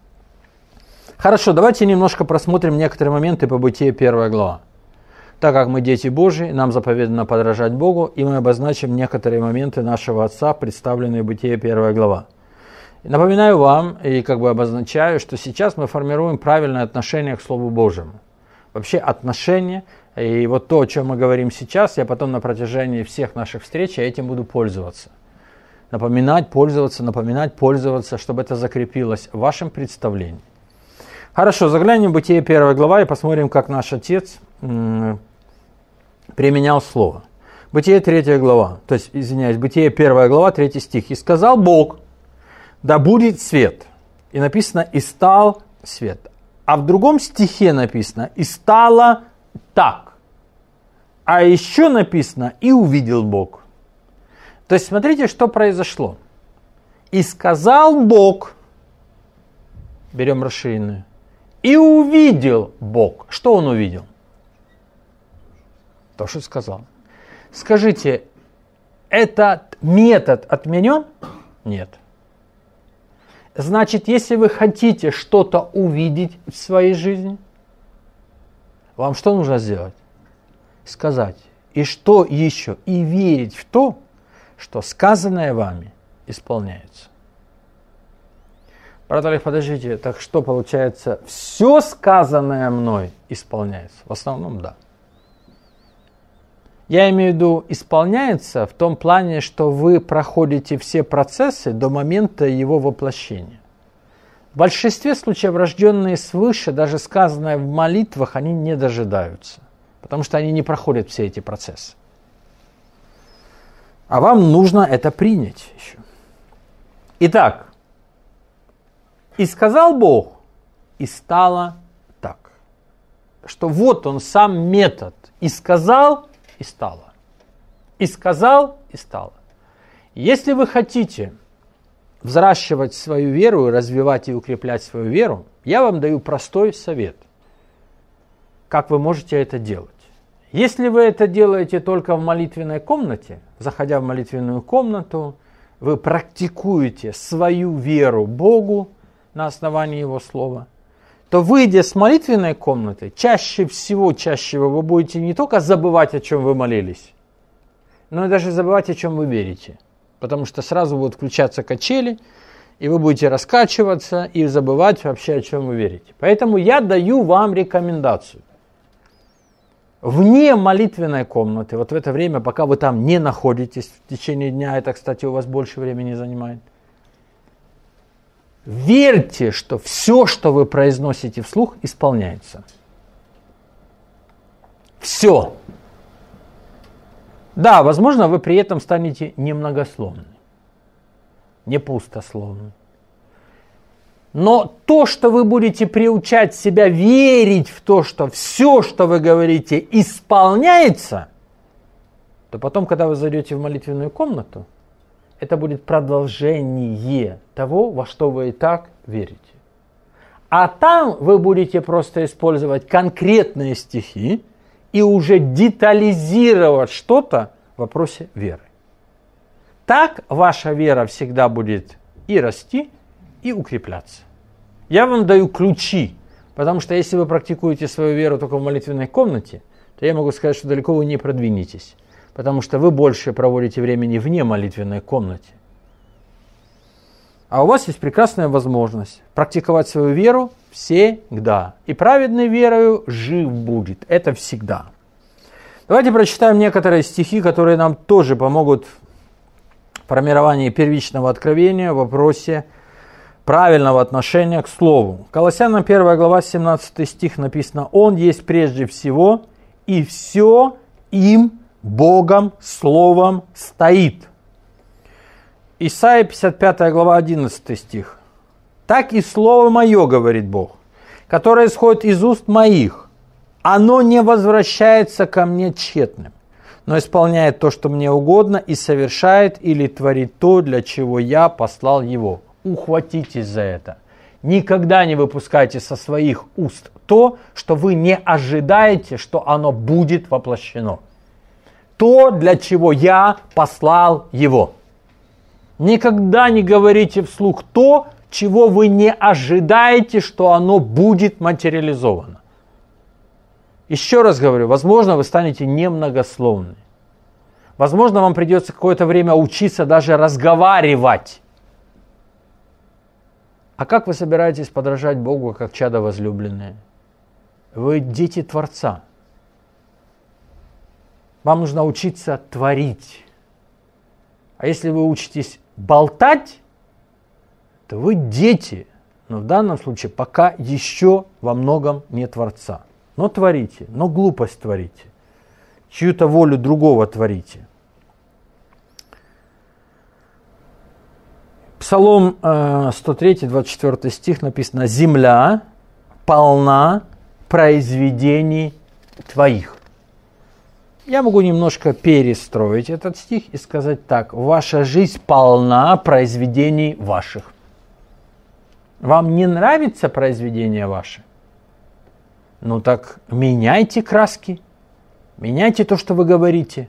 Хорошо, давайте немножко просмотрим некоторые моменты по Бытие первая глава. Так как мы дети Божьи, нам заповедано подражать Богу, и мы обозначим некоторые моменты нашего Отца, представленные в Бытие первая глава. Напоминаю вам и как бы обозначаю, что сейчас мы формируем правильное отношение к Слову Божьему. Вообще отношение, и вот то, о чем мы говорим сейчас, я потом на протяжении всех наших встреч я этим буду пользоваться. Напоминать, пользоваться, напоминать, пользоваться, чтобы это закрепилось в вашем представлении. Хорошо, заглянем в Бытие первая глава и посмотрим, как наш Отец м- применял Слово. Бытие третья глава, то есть, извиняюсь, Бытие первая глава, третий стих. «И сказал Бог, да будет свет». И написано «и стал свет». А в другом стихе написано «и стало так». А еще написано «и увидел Бог». То есть смотрите, что произошло. «И сказал Бог», берем расширенную, «и увидел Бог». Что он увидел? То, что сказал. Скажите, этот метод отменен? Нет. Значит, если вы хотите что-то увидеть в своей жизни, вам что нужно сделать? Сказать. И что еще? И верить в то, что сказанное вами исполняется. Брат Олег, подождите, так что получается? Все сказанное мной исполняется? В основном, да. Я имею в виду, исполняется в том плане, что вы проходите все процессы до момента его воплощения. В большинстве случаев рожденные свыше, даже сказанное в молитвах, они не дожидаются, потому что они не проходят все эти процессы. А вам нужно это принять еще. Итак, и сказал Бог, и стало так, что вот он сам метод, и сказал, и стало. И сказал, и стало. Если вы хотите взращивать свою веру, развивать и укреплять свою веру, я вам даю простой совет, как вы можете это делать. Если вы это делаете только в молитвенной комнате, заходя в молитвенную комнату, вы практикуете свою веру Богу на основании Его Слова, то, выйдя с молитвенной комнаты, чаще всего, чаще вы будете не только забывать, о чем вы молились, но и даже забывать, о чем вы верите. Потому что сразу будут включаться качели, и вы будете раскачиваться и забывать вообще, о чем вы верите. Поэтому я даю вам рекомендацию. Вне молитвенной комнаты, вот в это время, пока вы там не находитесь в течение дня, это, кстати, у вас больше времени занимает, верьте, что все, что вы произносите вслух, исполняется. Все. Да, возможно, вы при этом станете немногословны, не пустословны. Но то, что вы будете приучать себя верить в то, что все, что вы говорите, исполняется, то потом, когда вы зайдете в молитвенную комнату, это будет продолжение того, во что вы и так верите. А там вы будете просто использовать конкретные стихи и уже детализировать что-то в вопросе веры. Так ваша вера всегда будет и расти, и укрепляться. Я вам даю ключи, потому что если вы практикуете свою веру только в молитвенной комнате, то я могу сказать, что далеко вы не продвинетесь, потому что вы больше проводите времени вне молитвенной комнаты. А у вас есть прекрасная возможность практиковать свою веру всегда. И праведной верою жив будет. Это всегда. Давайте прочитаем некоторые стихи, которые нам тоже помогут в формировании первичного откровения в вопросе правильного отношения к Слову. Колоссянам первая глава, семнадцатый стих написано: «Он есть прежде всего, и все им, Богом, Словом стоит». Исайя пятьдесят пятая глава, одиннадцатый стих. «Так и Слово Мое, говорит Бог, которое исходит из уст Моих, оно не возвращается ко мне тщетным, но исполняет то, что мне угодно, и совершает или творит то, для чего я послал его». Ухватитесь за это. Никогда не выпускайте со своих уст то, что вы не ожидаете, что оно будет воплощено. То, для чего я послал его. Никогда не говорите вслух то, чего вы не ожидаете, что оно будет материализовано. Еще раз говорю, возможно, вы станете немногословны. Возможно, вам придется какое-то время учиться даже разговаривать. А как вы собираетесь подражать Богу, как чадо возлюбленные? Вы дети Творца. Вам нужно учиться творить. А если вы учитесь болтать, то вы дети. Но в данном случае пока еще во многом не Творца. Но творите, но глупость творите. Чью-то волю другого творите. Псалом сто три, двадцать четвёртый стих написано: «Земля полна произведений твоих». Я могу немножко перестроить этот стих и сказать так: ваша жизнь полна произведений ваших. Вам не нравится произведение ваше? Ну так меняйте краски, Меняйте то, что вы говорите.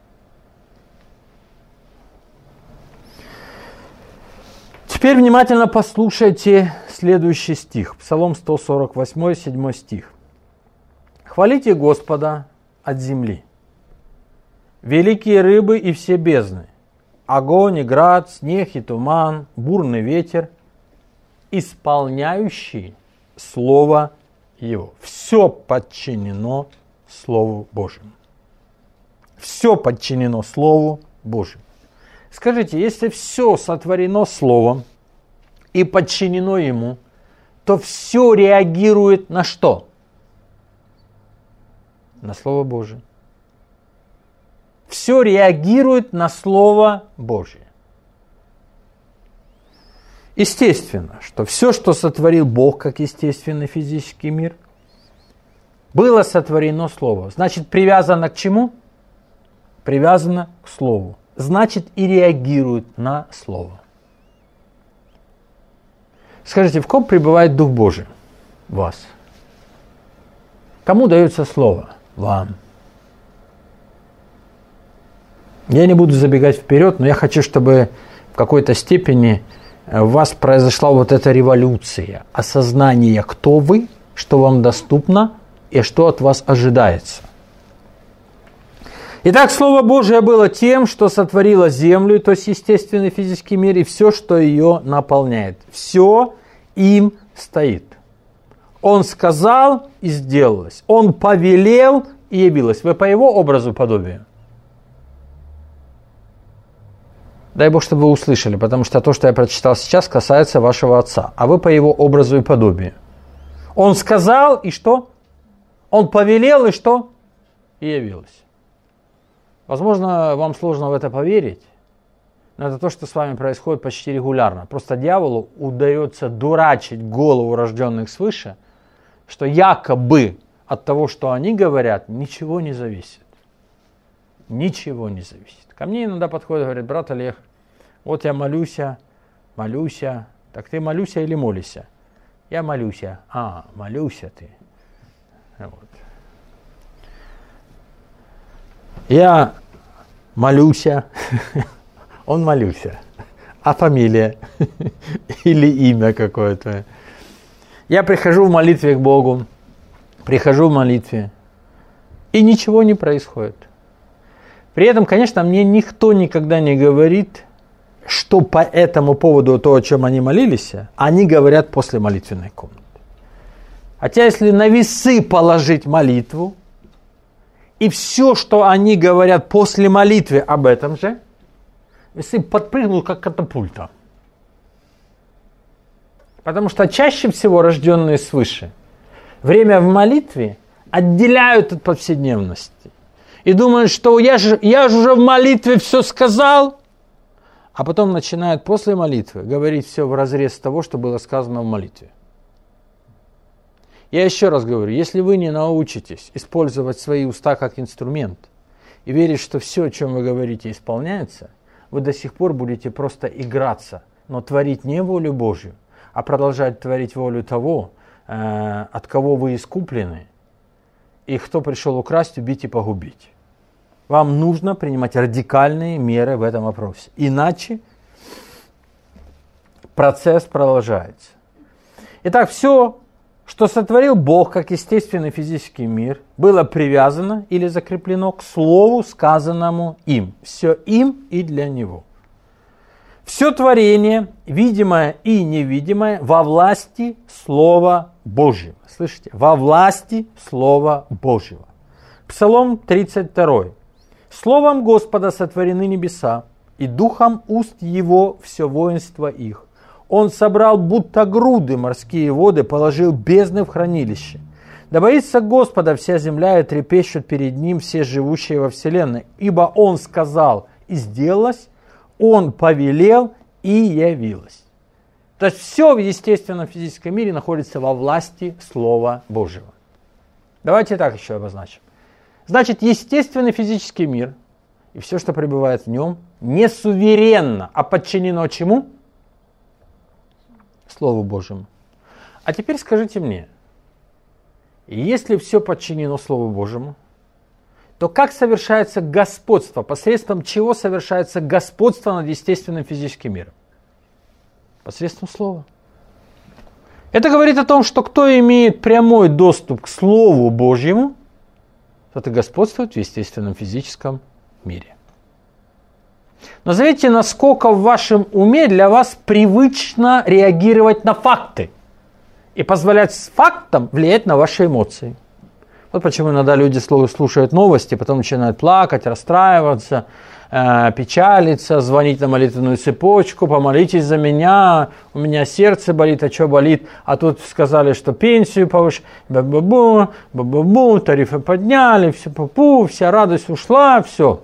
Теперь внимательно послушайте следующий стих. Псалом сто сорок восемь, седьмой стих. «Хвалите Господа от земли, великие рыбы и все бездны, огонь и град, снег и туман, бурный ветер, исполняющий Слово Его». Все подчинено Слову Божьему. Все подчинено Слову Божьему. Скажите, если все сотворено Словом и подчинено Ему, то все реагирует на что? На Слово Божие. Все реагирует на Слово Божие. Естественно, что все, что сотворил Бог, как естественный физический мир, было сотворено Словом. Значит, привязано к чему? Привязано к Слову. Значит, и реагирует на Слово. Скажите, в ком пребывает Дух Божий? В вас. Кому дается Слово? Вам. Я не буду забегать вперед, но я хочу, чтобы в какой-то степени у вас произошла вот эта революция осознания, кто вы, что вам доступно и что от вас ожидается. Итак, Слово Божие было тем, что сотворило землю, то есть естественный физический мир, и все, что ее наполняет. Все им стоит. Он сказал, и сделалось. Он повелел, и явилось. Вы по его образу и подобию? Дай Бог, чтобы вы услышали, потому что то, что я прочитал сейчас, касается вашего отца. А вы по его образу и подобию. Он сказал, и что? Он повелел, и что? И явилось. Возможно, вам сложно в это поверить, но это то, что с вами происходит почти регулярно. Просто дьяволу удается дурачить голову рожденных свыше, что якобы от того, что они говорят, ничего не зависит. Ничего не зависит. Ко мне иногда подходит и говорит: брат Олег, вот я молюся, молюся. Так ты молюся или молишься? Я молюся. А, молюся ты. Вот. Я молюся, он молюся. А фамилия или имя какое-то? Я прихожу в молитве к Богу, прихожу в молитве, и ничего не происходит. При этом, конечно, мне никто никогда не говорит, что по этому поводу, то, о чем они молились, они говорят после молитвенной комнаты. Хотя если на весы положить молитву, и все, что они говорят после молитвы об этом же, весы подпрыгнут, как катапульта. Потому что чаще всего рожденные свыше время в молитве отделяют от повседневности. И думают, что я же, я же уже в молитве все сказал, а потом начинают после молитвы говорить все вразрез того, что было сказано в молитве. Я еще раз говорю, если вы не научитесь использовать свои уста как инструмент и верить, что все, о чем вы говорите, исполняется, вы до сих пор будете просто играться, но творить не волю Божью, а продолжать творить волю того, э, от кого вы искуплены, и кто пришел украсть, убить и погубить. Вам нужно принимать радикальные меры в этом вопросе. Иначе процесс продолжается. Итак, все, что сотворил Бог, как естественный физический мир, было привязано или закреплено к слову, сказанному им. Все им и для него. Все творение, видимое и невидимое, во власти Слова Божьего. Слышите? Во власти Слова Божьего. Псалом тридцать два. Словом Господа сотворены небеса, и духом уст Его все воинство их. Он собрал будто груды морские воды, положил бездны в хранилище. Да боится Господа вся земля, и трепещут перед Ним все живущие во вселенной. Ибо Он сказал, и сделалось, Он повелел, и явилось. То есть все в естественном физическом мире находится во власти Слова Божьего. Давайте так еще обозначим. Значит, естественный физический мир и все, что пребывает в нем, не суверенно, а подчинено чему? Слову Божьему. А теперь скажите мне, если все подчинено Слову Божьему, то как совершается господство? Посредством чего совершается господство над естественным физическим миром? Посредством слова. Это говорит о том, что кто имеет прямой доступ к Слову Божьему, тот и господствует в естественном физическом мире. Но заметьте, насколько в вашем уме для вас привычно реагировать на факты и позволять фактам влиять на ваши эмоции. Вот почему иногда люди слушают новости, потом начинают плакать, расстраиваться, э, печалиться, звонить на молитвенную цепочку, помолитесь за меня, у меня сердце болит, а что болит? А тут сказали, что пенсию повышают, ба-ба-бу, ба-ба-бу, тарифы подняли, все пу-пу, вся радость ушла, все.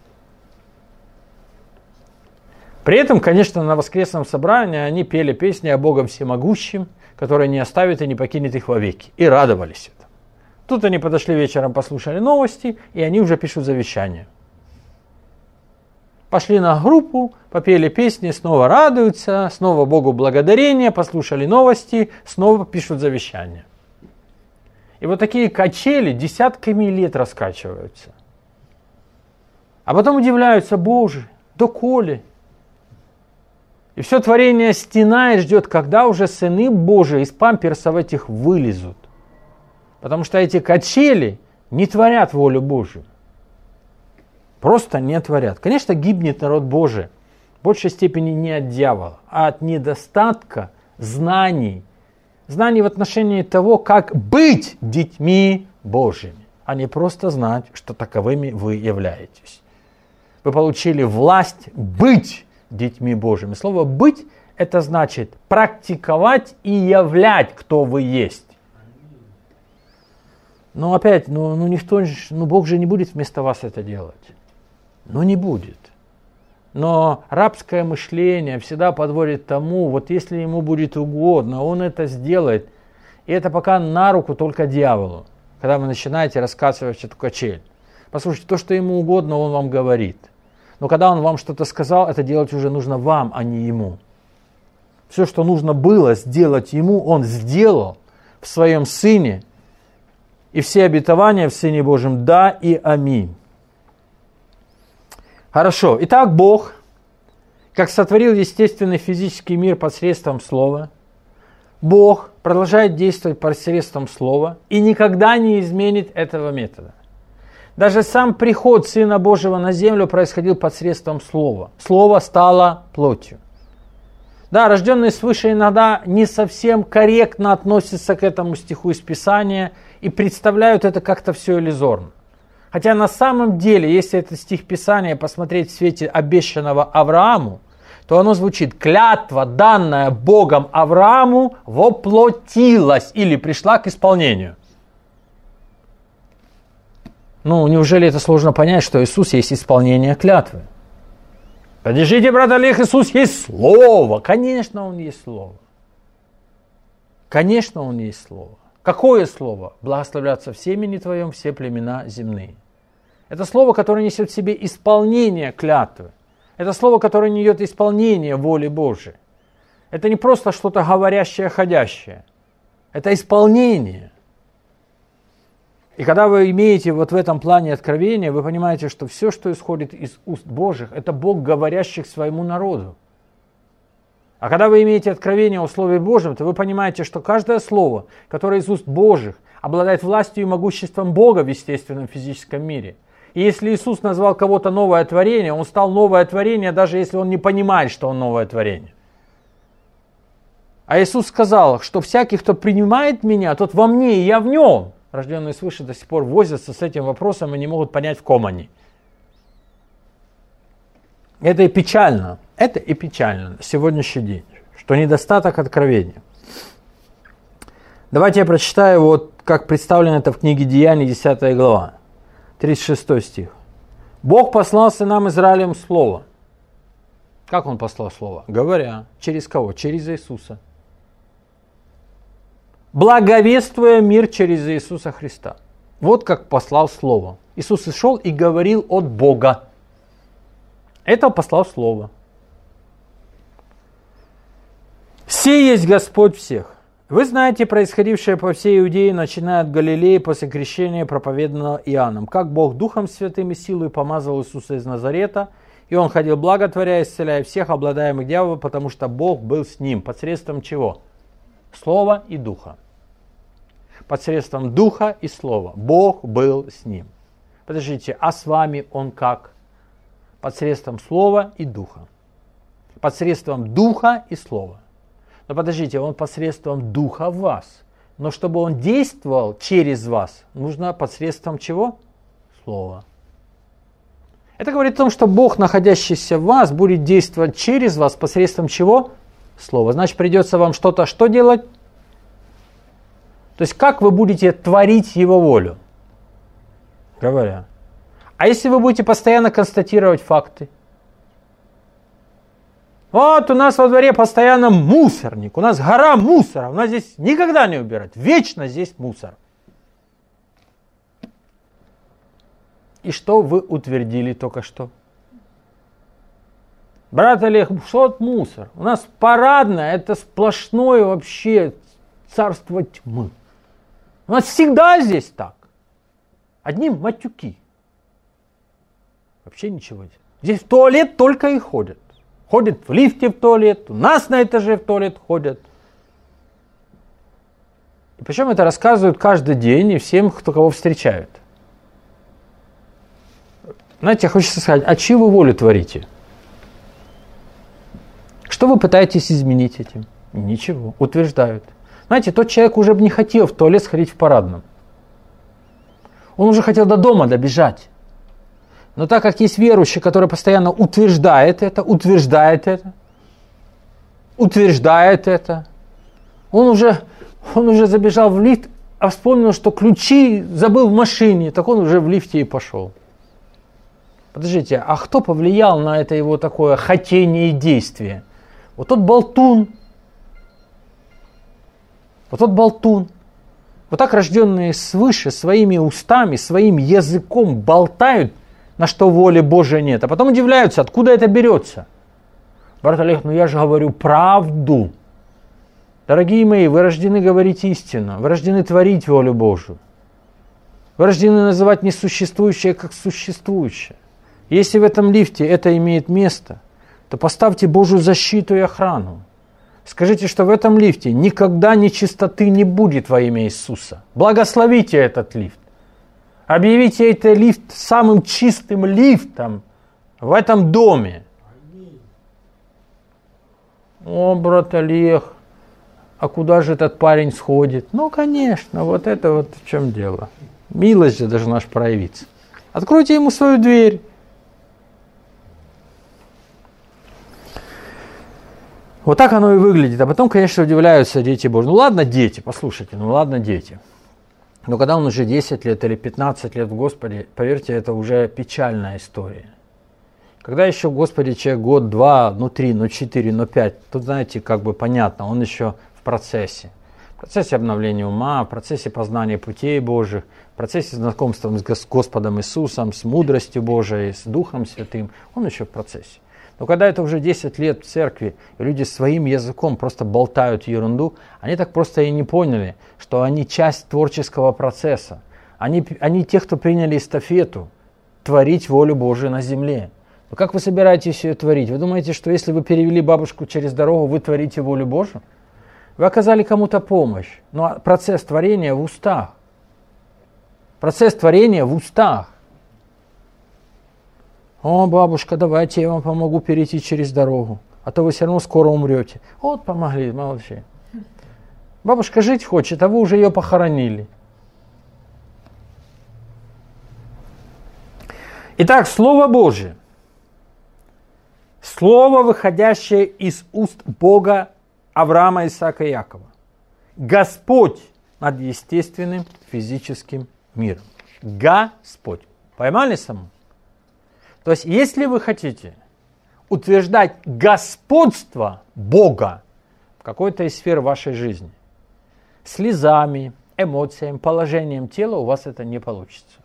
При этом, конечно, на воскресном собрании они пели песни о Богом Всемогущем, который не оставит и не покинет их вовеки, и радовались этому. Тут они подошли вечером, послушали новости, и они уже пишут завещание. Пошли на группу, попели песни, снова радуются, снова Богу благодарение, послушали новости, снова пишут завещание. И вот такие качели десятками лет раскачиваются. А потом удивляются: Боже, доколе? И все творение стенает, ждет, когда уже сыны Божии из памперсов этих вылезут. Потому что эти качели не творят волю Божию. Просто не творят. Конечно, гибнет народ Божий в большей степени не от дьявола, а от недостатка знаний. Знаний в отношении того, как быть детьми Божьими, а не просто знать, что таковыми вы являетесь. Вы получили власть быть детьми Божьими. Слово «быть» — это значит практиковать и являть, кто вы есть. Но опять, ну, ну никто, ну Бог же не будет вместо вас это делать. Ну не будет. Но рабское мышление всегда подводит тому, вот если ему будет угодно, он это сделает. И это пока на руку только дьяволу, когда вы начинаете раскачивать эту качель. Послушайте, то, что ему угодно, он вам говорит. Но когда он вам что-то сказал, это делать уже нужно вам, а не ему. Все, что нужно было сделать ему, он сделал в своем Сыне. И все обетования в Сыне Божьем да и аминь. Хорошо. Итак, Бог, как сотворил естественный физический мир посредством Слова, Бог продолжает действовать посредством Слова и никогда не изменит этого метода. Даже сам приход Сына Божьего на землю происходил посредством Слова. Слово стало плотью. Да, рожденные свыше иногда не совсем корректно относятся к этому стиху из Писания и представляют это как-то все иллюзорно. Хотя на самом деле, если этот стих Писания посмотреть в свете обещанного Аврааму, то оно звучит: клятва, данная Богом Аврааму, воплотилась или пришла к исполнению. Ну, неужели это сложно понять, что Иисус есть исполнение клятвы? Подождите, брат Олег, Иисус есть Слово. Конечно, Он есть Слово. Конечно, Он есть Слово. Какое Слово? Благословляться в семени Твоем все племена земные. Это Слово, которое несет в себе исполнение клятвы. Это Слово, которое несет исполнение воли Божией. Это не просто что-то говорящее, ходящее. Это исполнение. И когда вы имеете вот в этом плане откровения, вы понимаете, что все, что исходит из уст Божьих, это Бог, говорящий своему народу. А когда вы имеете откровение о Слове Божьем, то вы понимаете, что каждое слово, которое из уст Божьих, обладает властью и могуществом Бога в естественном физическом мире. И если Иисус назвал кого-то новое творение, он стал новое творение, даже если он не понимает, что он новое творение. А Иисус сказал, что всякий, кто принимает меня, тот во мне, и я в нем. Рожденные свыше до сих пор возятся с этим вопросом и не могут понять, в ком они. Это и печально. Это и печально на сегодняшний день, что недостаток откровения. Давайте я прочитаю, вот как представлено это в книге Деяний, десятая глава, тридцать шестой стих. «Бог послал сынам Израилем Слово». Как Он послал Слово? Говоря. Через кого? Через Иисуса. Благовествуя мир через Иисуса Христа. Вот как послал Слово. Иисус и шел и говорил от Бога. Это послал Слово. «Сей есть Господь всех, Вы знаете происходившее по всей Иудее, начиная от Галилеи после крещения, проповеданного Иоанном, как Бог Духом Святым и силой помазал Иисуса из Назарета, и Он ходил благотворя, исцеляя всех обладаемых дьяволом, потому что Бог был с ним. Посредством чего? Слова и Духа. Посредством Духа и Слова. Бог был с ним. Подождите, а с вами Он как? Посредством Слова и Духа. Посредством Духа и Слова. Но подождите, Он посредством Духа в вас. Но чтобы Он действовал через вас, нужно посредством чего? Слова. Это говорит о том, что Бог, находящийся в вас, будет действовать через вас посредством чего? Слова. Значит, придется вам что-то что делать? То есть, как вы будете творить Его волю? Говоря. А если вы будете постоянно констатировать факты? Вот у нас во дворе постоянно мусорник, у нас гора мусора, у нас здесь никогда не убирать, вечно здесь мусор. И что вы утвердили только что? Брат Олег, что от мусор? У нас парадное, это сплошное вообще царство тьмы. У нас всегда здесь так. Одни матюки. Вообще ничего нет. Здесь в туалет только и ходят. Ходят в лифте в туалет, у нас на этаже в туалет ходят. И причем это рассказывают каждый день и всем, кто кого встречают. Знаете, хочется сказать, а чью вы волю творите? Что вы пытаетесь изменить этим? Ничего, утверждают. Знаете, тот человек уже бы не хотел в туалет сходить в парадном. Он уже хотел до дома добежать. Но так как есть верующий, который постоянно утверждает это, утверждает это, утверждает это, он уже, он уже забежал в лифт, а вспомнил, что ключи забыл в машине, так он уже в лифте и пошел. Подождите, а кто повлиял на это его такое хотение и действие? Вот тот болтун. Вот тот болтун. Вот так рожденные свыше своими устами, своим языком болтают, на что воли Божией нет. А потом удивляются, откуда это берется. Брат Олег, ну я же говорю правду. Дорогие мои, вы рождены говорить истину. Вы рождены творить волю Божию. Вы рождены называть несуществующее как существующее. Если в этом лифте это имеет место, то поставьте Божью защиту и охрану. Скажите, что в этом лифте никогда нечистоты не будет во имя Иисуса. Благословите этот лифт. Объявите этот лифт самым чистым лифтом в этом доме. О, брат Олег, а куда же этот парень сходит? Ну, конечно, вот это вот в чем дело. Милость же должна проявиться. Откройте ему свою дверь. Вот так оно и выглядит. А потом, конечно, удивляются дети Божьи. Ну ладно, дети, послушайте, ну ладно, дети. Но когда он уже десять лет или пятнадцать лет в Господе, поверьте, это уже печальная история. Когда еще в Господе человек год, два, ну три, ну четыре, ну пять, тут, знаете, как бы понятно, он еще в процессе. В процессе обновления ума, в процессе познания путей Божьих, в процессе знакомства с Господом Иисусом, с мудростью Божией, с Духом Святым, он еще в процессе. Но когда это уже десять лет в церкви, и люди своим языком просто болтают ерунду, они так просто и не поняли, что они часть творческого процесса. Они, они те, кто приняли эстафету, творить волю Божию на земле. Но как вы собираетесь ее творить? Вы думаете, что если вы перевели бабушку через дорогу, вы творите волю Божию? Вы оказали кому-то помощь. Но процесс творения в устах. Процесс творения в устах. О, бабушка, давайте я вам помогу перейти через дорогу, а то вы все равно скоро умрете. Вот помогли, молодцы. Бабушка жить хочет, а вы уже ее похоронили. Итак, Слово Божие. Слово, выходящее из уст Бога Авраама, Исаака и Якова. Господь над естественным физическим миром. Господь. Поймали саму? То есть, если вы хотите утверждать господство Бога в какой-то из сфер вашей жизни, слезами, эмоциями, положением тела, у вас это не получится.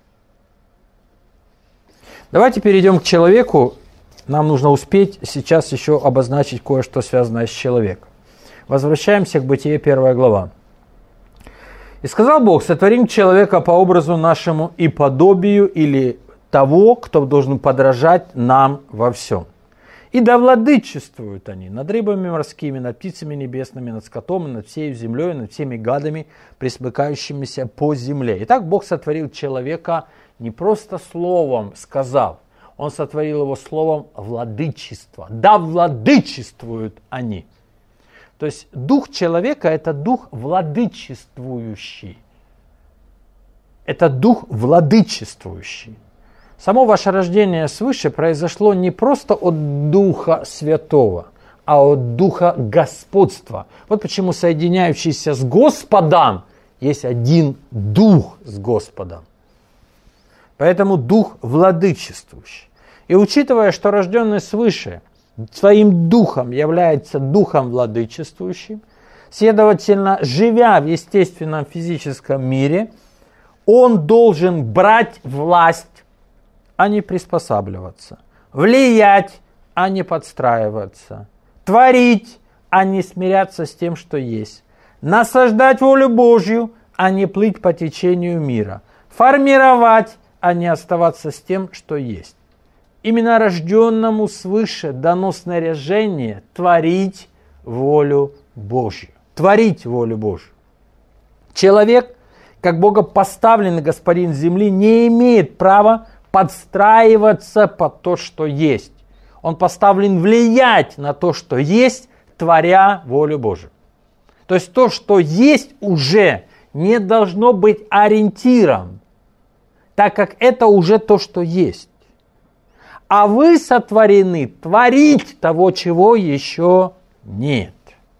Давайте перейдем к человеку. Нам нужно успеть сейчас еще обозначить кое-что, связанное с человеком. Возвращаемся к Бытие, первая глава. «И сказал Бог, сотворим человека по образу нашему и подобию, или того, кто должен подражать нам во всем. И да владычествуют они над рыбами морскими, над птицами небесными, над скотом, над всей землей, над всеми гадами, пресмыкающимися по земле». Итак, Бог сотворил человека не просто словом сказав, Он сотворил его словом владычества. Да владычествуют они. То есть дух человека – это дух владычествующий. Это дух владычествующий. Само ваше рождение свыше произошло не просто от Духа Святого, а от Духа Господства. Вот почему соединяющийся с Господом есть один Дух с Господом. Поэтому Дух владычествующий. И учитывая, что рожденный свыше своим Духом является Духом владычествующим, следовательно, живя в естественном физическом мире, он должен брать власть, а не приспосабливаться, влиять, а не подстраиваться, творить, а не смиряться с тем, что есть, насаждать волю Божью, а не плыть по течению мира, формировать, а не оставаться с тем, что есть. Именно рожденному свыше дано снаряжение творить волю Божью. Творить волю Божью. Человек, как богопоставленный господин земли, не имеет права подстраиваться под то, что есть. Он поставлен влиять на то, что есть, творя волю Божию. То есть то, что есть уже, не должно быть ориентиром, так как это уже то, что есть. А вы сотворены творить того, чего еще нет.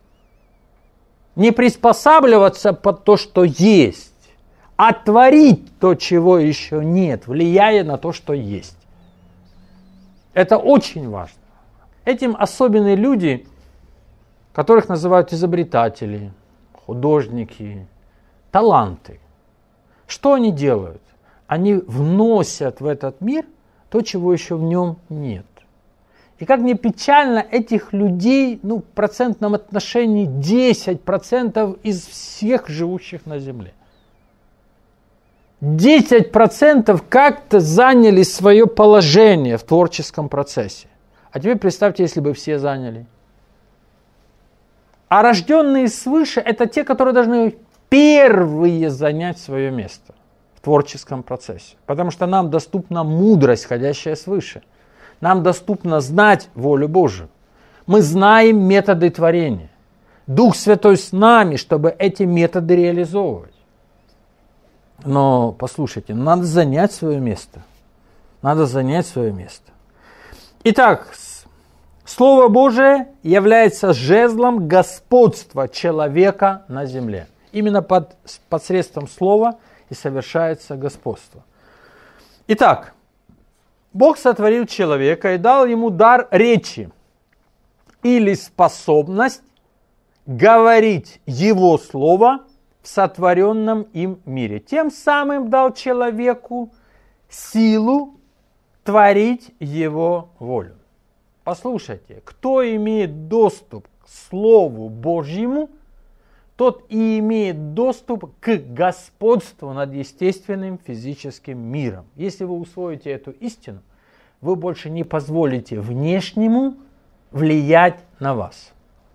Не приспосабливаться под то, что есть, а творить то, чего еще нет, влияя на то, что есть. Это очень важно. Этим особенные люди, которых называют изобретатели, художники, таланты. Что они делают? Они вносят в этот мир то, чего еще в нем нет. И как ни печально, этих людей, ну, в процентном отношении десять процентов из всех живущих на Земле. десять процентов как-то заняли свое положение в творческом процессе. А теперь представьте, если бы все заняли. А рожденные свыше – это те, которые должны первые занять свое место в творческом процессе. Потому что нам доступна мудрость, ходящая свыше. Нам доступно знать волю Божию. Мы знаем методы творения. Дух Святой с нами, чтобы эти методы реализовывать. Но послушайте, надо занять свое место. Надо занять свое место. Итак, Слово Божие является жезлом господства человека на земле. Именно под, посредством Слова и совершается господство. Итак, Бог сотворил человека и дал ему дар речи или способность говорить Его Слово в сотворенном им мире. Тем самым дал человеку силу творить Его волю. Послушайте, кто имеет доступ к Слову Божьему, тот и имеет доступ к господству над естественным физическим миром. Если вы усвоите эту истину, вы больше не позволите внешнему влиять на вас.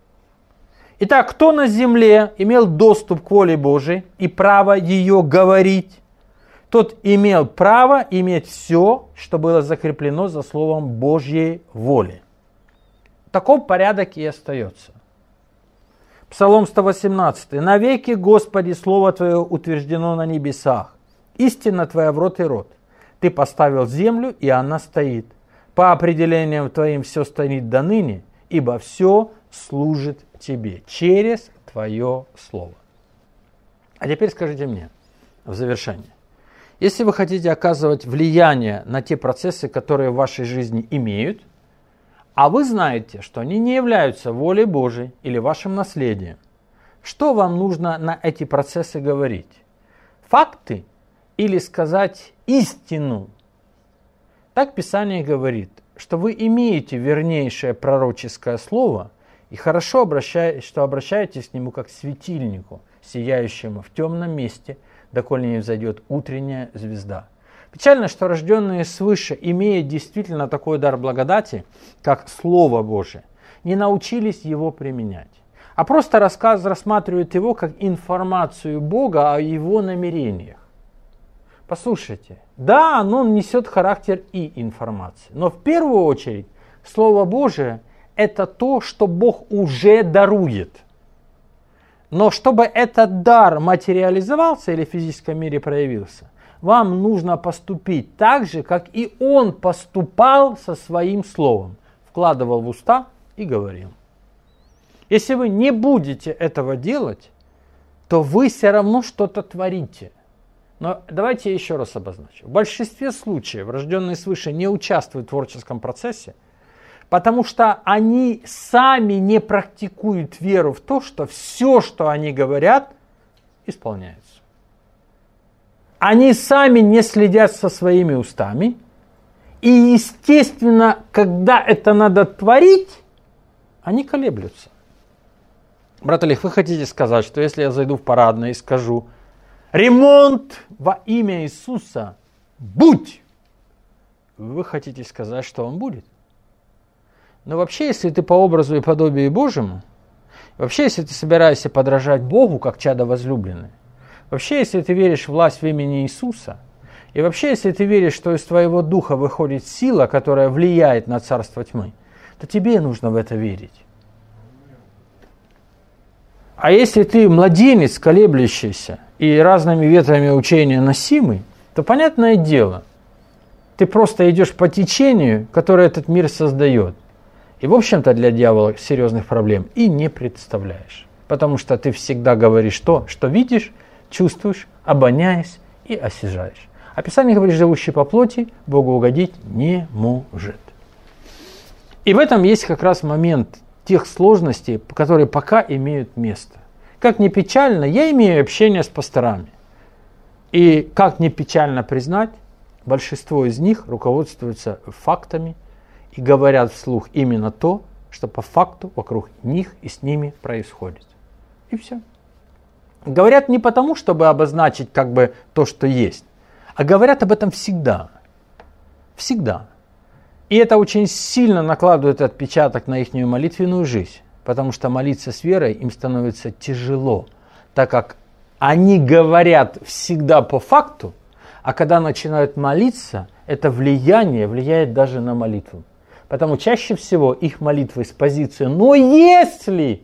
Итак, кто на земле имел доступ к воле Божией и право ее говорить, тот имел право иметь все, что было закреплено за словом Божьей воли. Таков порядок и остается. Псалом сто восемнадцать. «Навеки, Господи, Слово Твое утверждено на небесах. Истина Твоя в рот и рот. Ты поставил землю, и она стоит. По определениям Твоим все стоит до ныне, ибо все служит Тебе через Твое Слово». А теперь скажите мне в завершение. Если вы хотите оказывать влияние на те процессы, которые в вашей жизни имеют, а вы знаете, что они не являются волей Божией или вашим наследием, что вам нужно на эти процессы говорить? Факты или сказать истину? Так Писание говорит, что вы имеете вернейшее пророческое слово, И хорошо, обращай, что обращаетесь к Нему как к светильнику, сияющему в темном месте, доколе не взойдет утренняя звезда. Печально, что рожденные свыше, имея действительно такой дар благодати, как Слово Божие, не научились его применять, а просто рассказ рассматривают его как информацию Бога о его намерениях. Послушайте, да, оно несет характер и информации, но в первую очередь Слово Божие – это то, что Бог уже дарует. Но чтобы этот дар материализовался или в физическом мире проявился, вам нужно поступить так же, как и Он поступал со своим словом. Вкладывал в уста и говорил. Если вы не будете этого делать, то вы все равно что-то творите. Но давайте я еще раз обозначу. В большинстве случаев рожденные свыше не участвуют в творческом процессе, потому что они сами не практикуют веру в то, что все, что они говорят, исполняется. Они сами не следят со своими устами. И, естественно, когда это надо творить, они колеблются. Брат Олег, вы хотите сказать, что если я зайду в парадное и скажу «Ремонт во имя Иисуса, будь!» Вы хотите сказать, что он будет? Но вообще, если ты по образу и подобию Божьему, вообще, если ты собираешься подражать Богу, как чадо возлюбленное, вообще, если ты веришь в власть в имени Иисуса, и вообще, если ты веришь, что из твоего духа выходит сила, которая влияет на царство тьмы, то тебе нужно в это верить. А если ты младенец, колеблющийся и разными ветрами учения носимый, то, понятное дело, ты просто идешь по течению, которое этот мир создает. И, в общем-то, для дьявола серьезных проблем и не представляешь. Потому что ты всегда говоришь то, что видишь, чувствуешь, обоняешь и осязаешь. А Писание говорит, живущий по плоти Богу угодить не может. И в этом есть как раз момент тех сложностей, которые пока имеют место. Как ни печально, я имею общение с пасторами. И как ни печально признать, большинство из них руководствуются фактами и говорят вслух именно то, что по факту вокруг них и с ними происходит. И все. Говорят не потому, чтобы обозначить как бы то, что есть, а говорят об этом всегда. Всегда. И это очень сильно накладывает отпечаток на их молитвенную жизнь, потому что молиться с верой им становится тяжело, так как они говорят всегда по факту, а когда начинают молиться, это влияние влияет даже на молитву. Потому чаще всего их молитвы с позиции «но если…»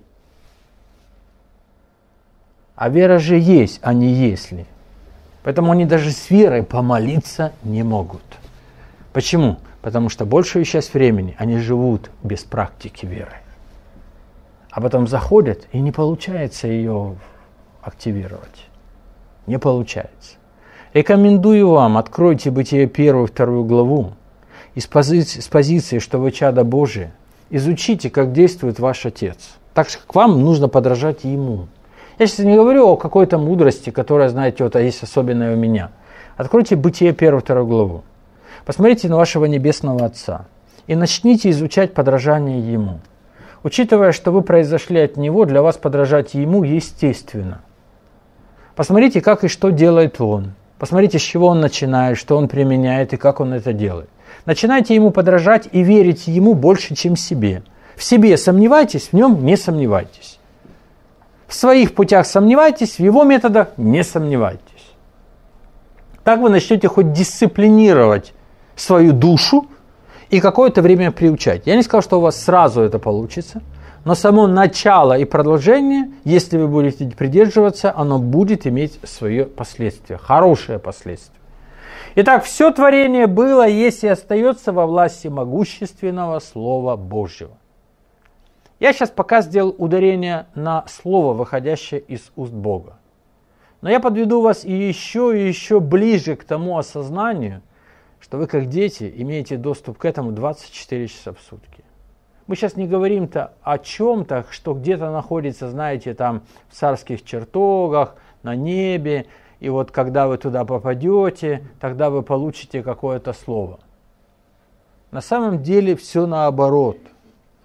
А вера же есть, а не «если». Поэтому они даже с верой помолиться не могут. Почему? Потому что большую часть времени они живут без практики веры. А потом заходят, и не получается ее активировать. Не получается. Рекомендую вам, откройте Бытие первую, вторую главу, и с позиции, с позиции, что вы чадо Божие, изучите, как действует ваш Отец. Так что к вам нужно подражать Ему. Я сейчас не говорю о какой-то мудрости, которая, знаете, вот есть особенная у меня. Откройте Бытие первую, вторую главу. Посмотрите на вашего Небесного Отца и начните изучать подражание Ему. Учитывая, что вы произошли от Него, для вас подражать Ему естественно. Посмотрите, как и что делает Он. Посмотрите, с чего Он начинает, что Он применяет и как Он это делает. Начинайте Ему подражать и верите Ему больше, чем себе. В себе сомневайтесь, в Нем не сомневайтесь. В своих путях сомневайтесь, в Его методах не сомневайтесь. Так вы начнете хоть дисциплинировать свою душу и какое-то время приучать. Я не сказал, что у вас сразу это получится, но само начало и продолжение, если вы будете придерживаться, оно будет иметь свое последствие, хорошее последствие. Итак, все творение было, есть и остается во власти могущественного Слова Божьего. Я сейчас пока сделал ударение на слово, выходящее из уст Бога. Но я подведу вас и еще и еще ближе к тому осознанию, что вы как дети имеете доступ к этому двадцать четыре часа в сутки. Мы сейчас не говорим-то о чем-то, что где-то находится, знаете, там в царских чертогах, на небе, и вот когда вы туда попадете, тогда вы получите какое-то слово. На самом деле все наоборот.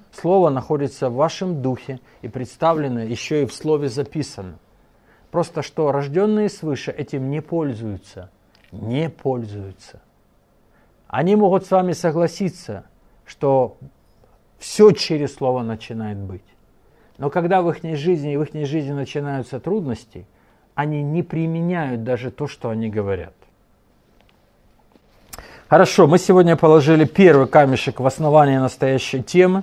Слово находится в вашем духе и представлено еще и в Слове записано. Просто что рожденные свыше этим не пользуются. Не пользуются. Они могут с вами согласиться, что все через Слово начинает быть. Но когда в их жизни, в их жизни начинаются трудности, они не применяют даже то, что они говорят. Хорошо, мы сегодня положили первый камешек в основании настоящей темы.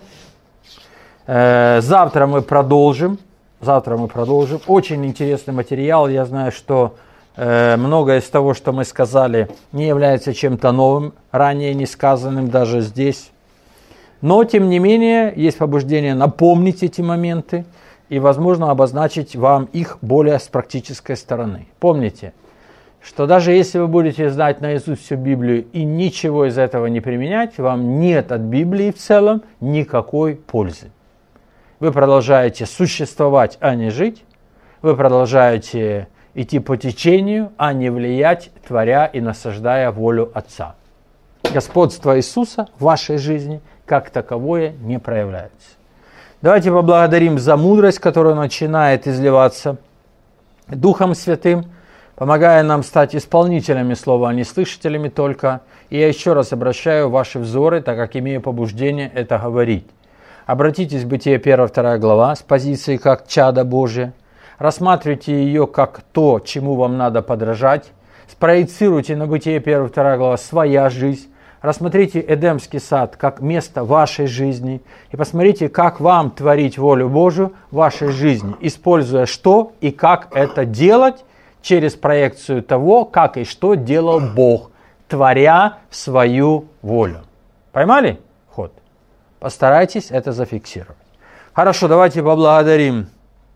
Завтра мы продолжим. Завтра мы продолжим. Очень интересный материал. Я знаю, что многое из того, что мы сказали, не является чем-то новым, ранее не сказанным даже здесь. Но, тем не менее, есть побуждение напомнить эти моменты и, возможно, обозначить вам их более с практической стороны. Помните, что даже если вы будете знать наизусть всю Библию и ничего из этого не применять, вам нет от Библии в целом никакой пользы. Вы продолжаете существовать, а не жить. Вы продолжаете идти по течению, а не влиять, творя и насаждая волю Отца. Господство Иисуса в вашей жизни как таковое не проявляется. Давайте поблагодарим за мудрость, которая начинает изливаться Духом Святым, помогая нам стать исполнителями слова, а не слышателями только. И я еще раз обращаю ваши взоры, так как имею побуждение это говорить. Обратитесь в Бытие первая вторая глава с позиции как чада Божие. Рассматривайте ее как то, чему вам надо подражать. Спроецируйте на Бытие первая вторая глава своя жизнь. Рассмотрите Эдемский сад как место вашей жизни и посмотрите, как вам творить волю Божию в вашей жизни, используя что и как это делать через проекцию того, как и что делал Бог, творя свою волю. Поймали ход? Постарайтесь это зафиксировать. Хорошо, давайте поблагодарим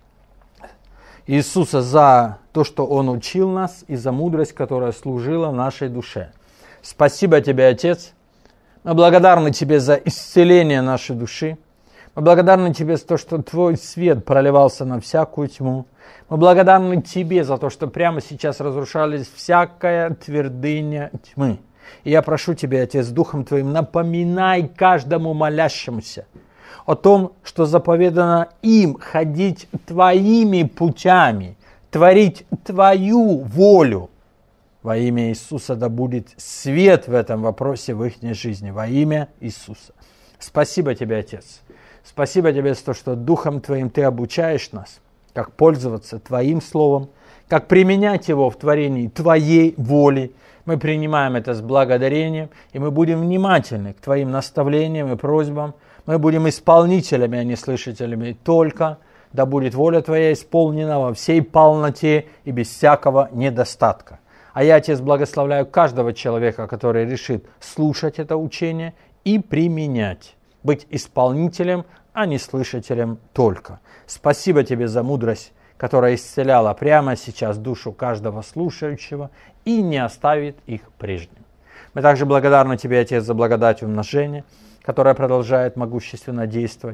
Иисуса за то, что Он учил нас, и за мудрость, которая служила нашей душе. Спасибо Тебе, Отец. Мы благодарны Тебе за исцеление нашей души. Мы благодарны Тебе за то, что Твой свет проливался на всякую тьму. Мы благодарны Тебе за то, что прямо сейчас разрушались всякая твердыня тьмы. И я прошу Тебя, Отец, Духом Твоим, напоминай каждому молящемуся о том, что заповедано им ходить Твоими путями, творить Твою волю. Во имя Иисуса да будет свет в этом вопросе в их жизни. Во имя Иисуса. Спасибо Тебе, Отец. Спасибо Тебе за то, что Духом Твоим Ты обучаешь нас, как пользоваться Твоим Словом, как применять его в творении Твоей воли. Мы принимаем это с благодарением, и мы будем внимательны к Твоим наставлениям и просьбам. Мы будем исполнителями, а не слышателями. Только да будет воля Твоя исполнена во всей полноте и без всякого недостатка. А я, Отец, благословляю каждого человека, который решит слушать это учение и применять. Быть исполнителем, а не слышателем только. Спасибо Тебе за мудрость, которая исцеляла прямо сейчас душу каждого слушающего и не оставит их прежним. Мы также благодарны Тебе, Отец, за благодать умножения, которая продолжает могущественно действовать.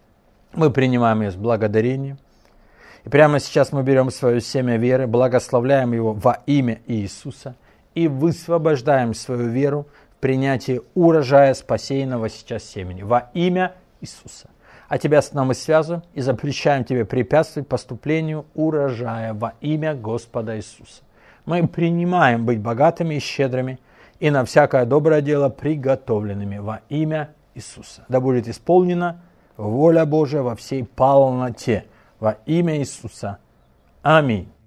Мы принимаем ее с благодарением. И прямо сейчас мы берем свое семя веры, благословляем его во имя Иисуса и высвобождаем свою веру в принятие урожая спасенного сейчас семени во имя Иисуса. А Тебя с нами связываем и запрещаем Тебе препятствовать поступлению урожая во имя Господа Иисуса. Мы принимаем быть богатыми и щедрыми и на всякое доброе дело приготовленными во имя Иисуса. Да будет исполнена воля Божия во всей полноте. Во имя Иисуса. Аминь.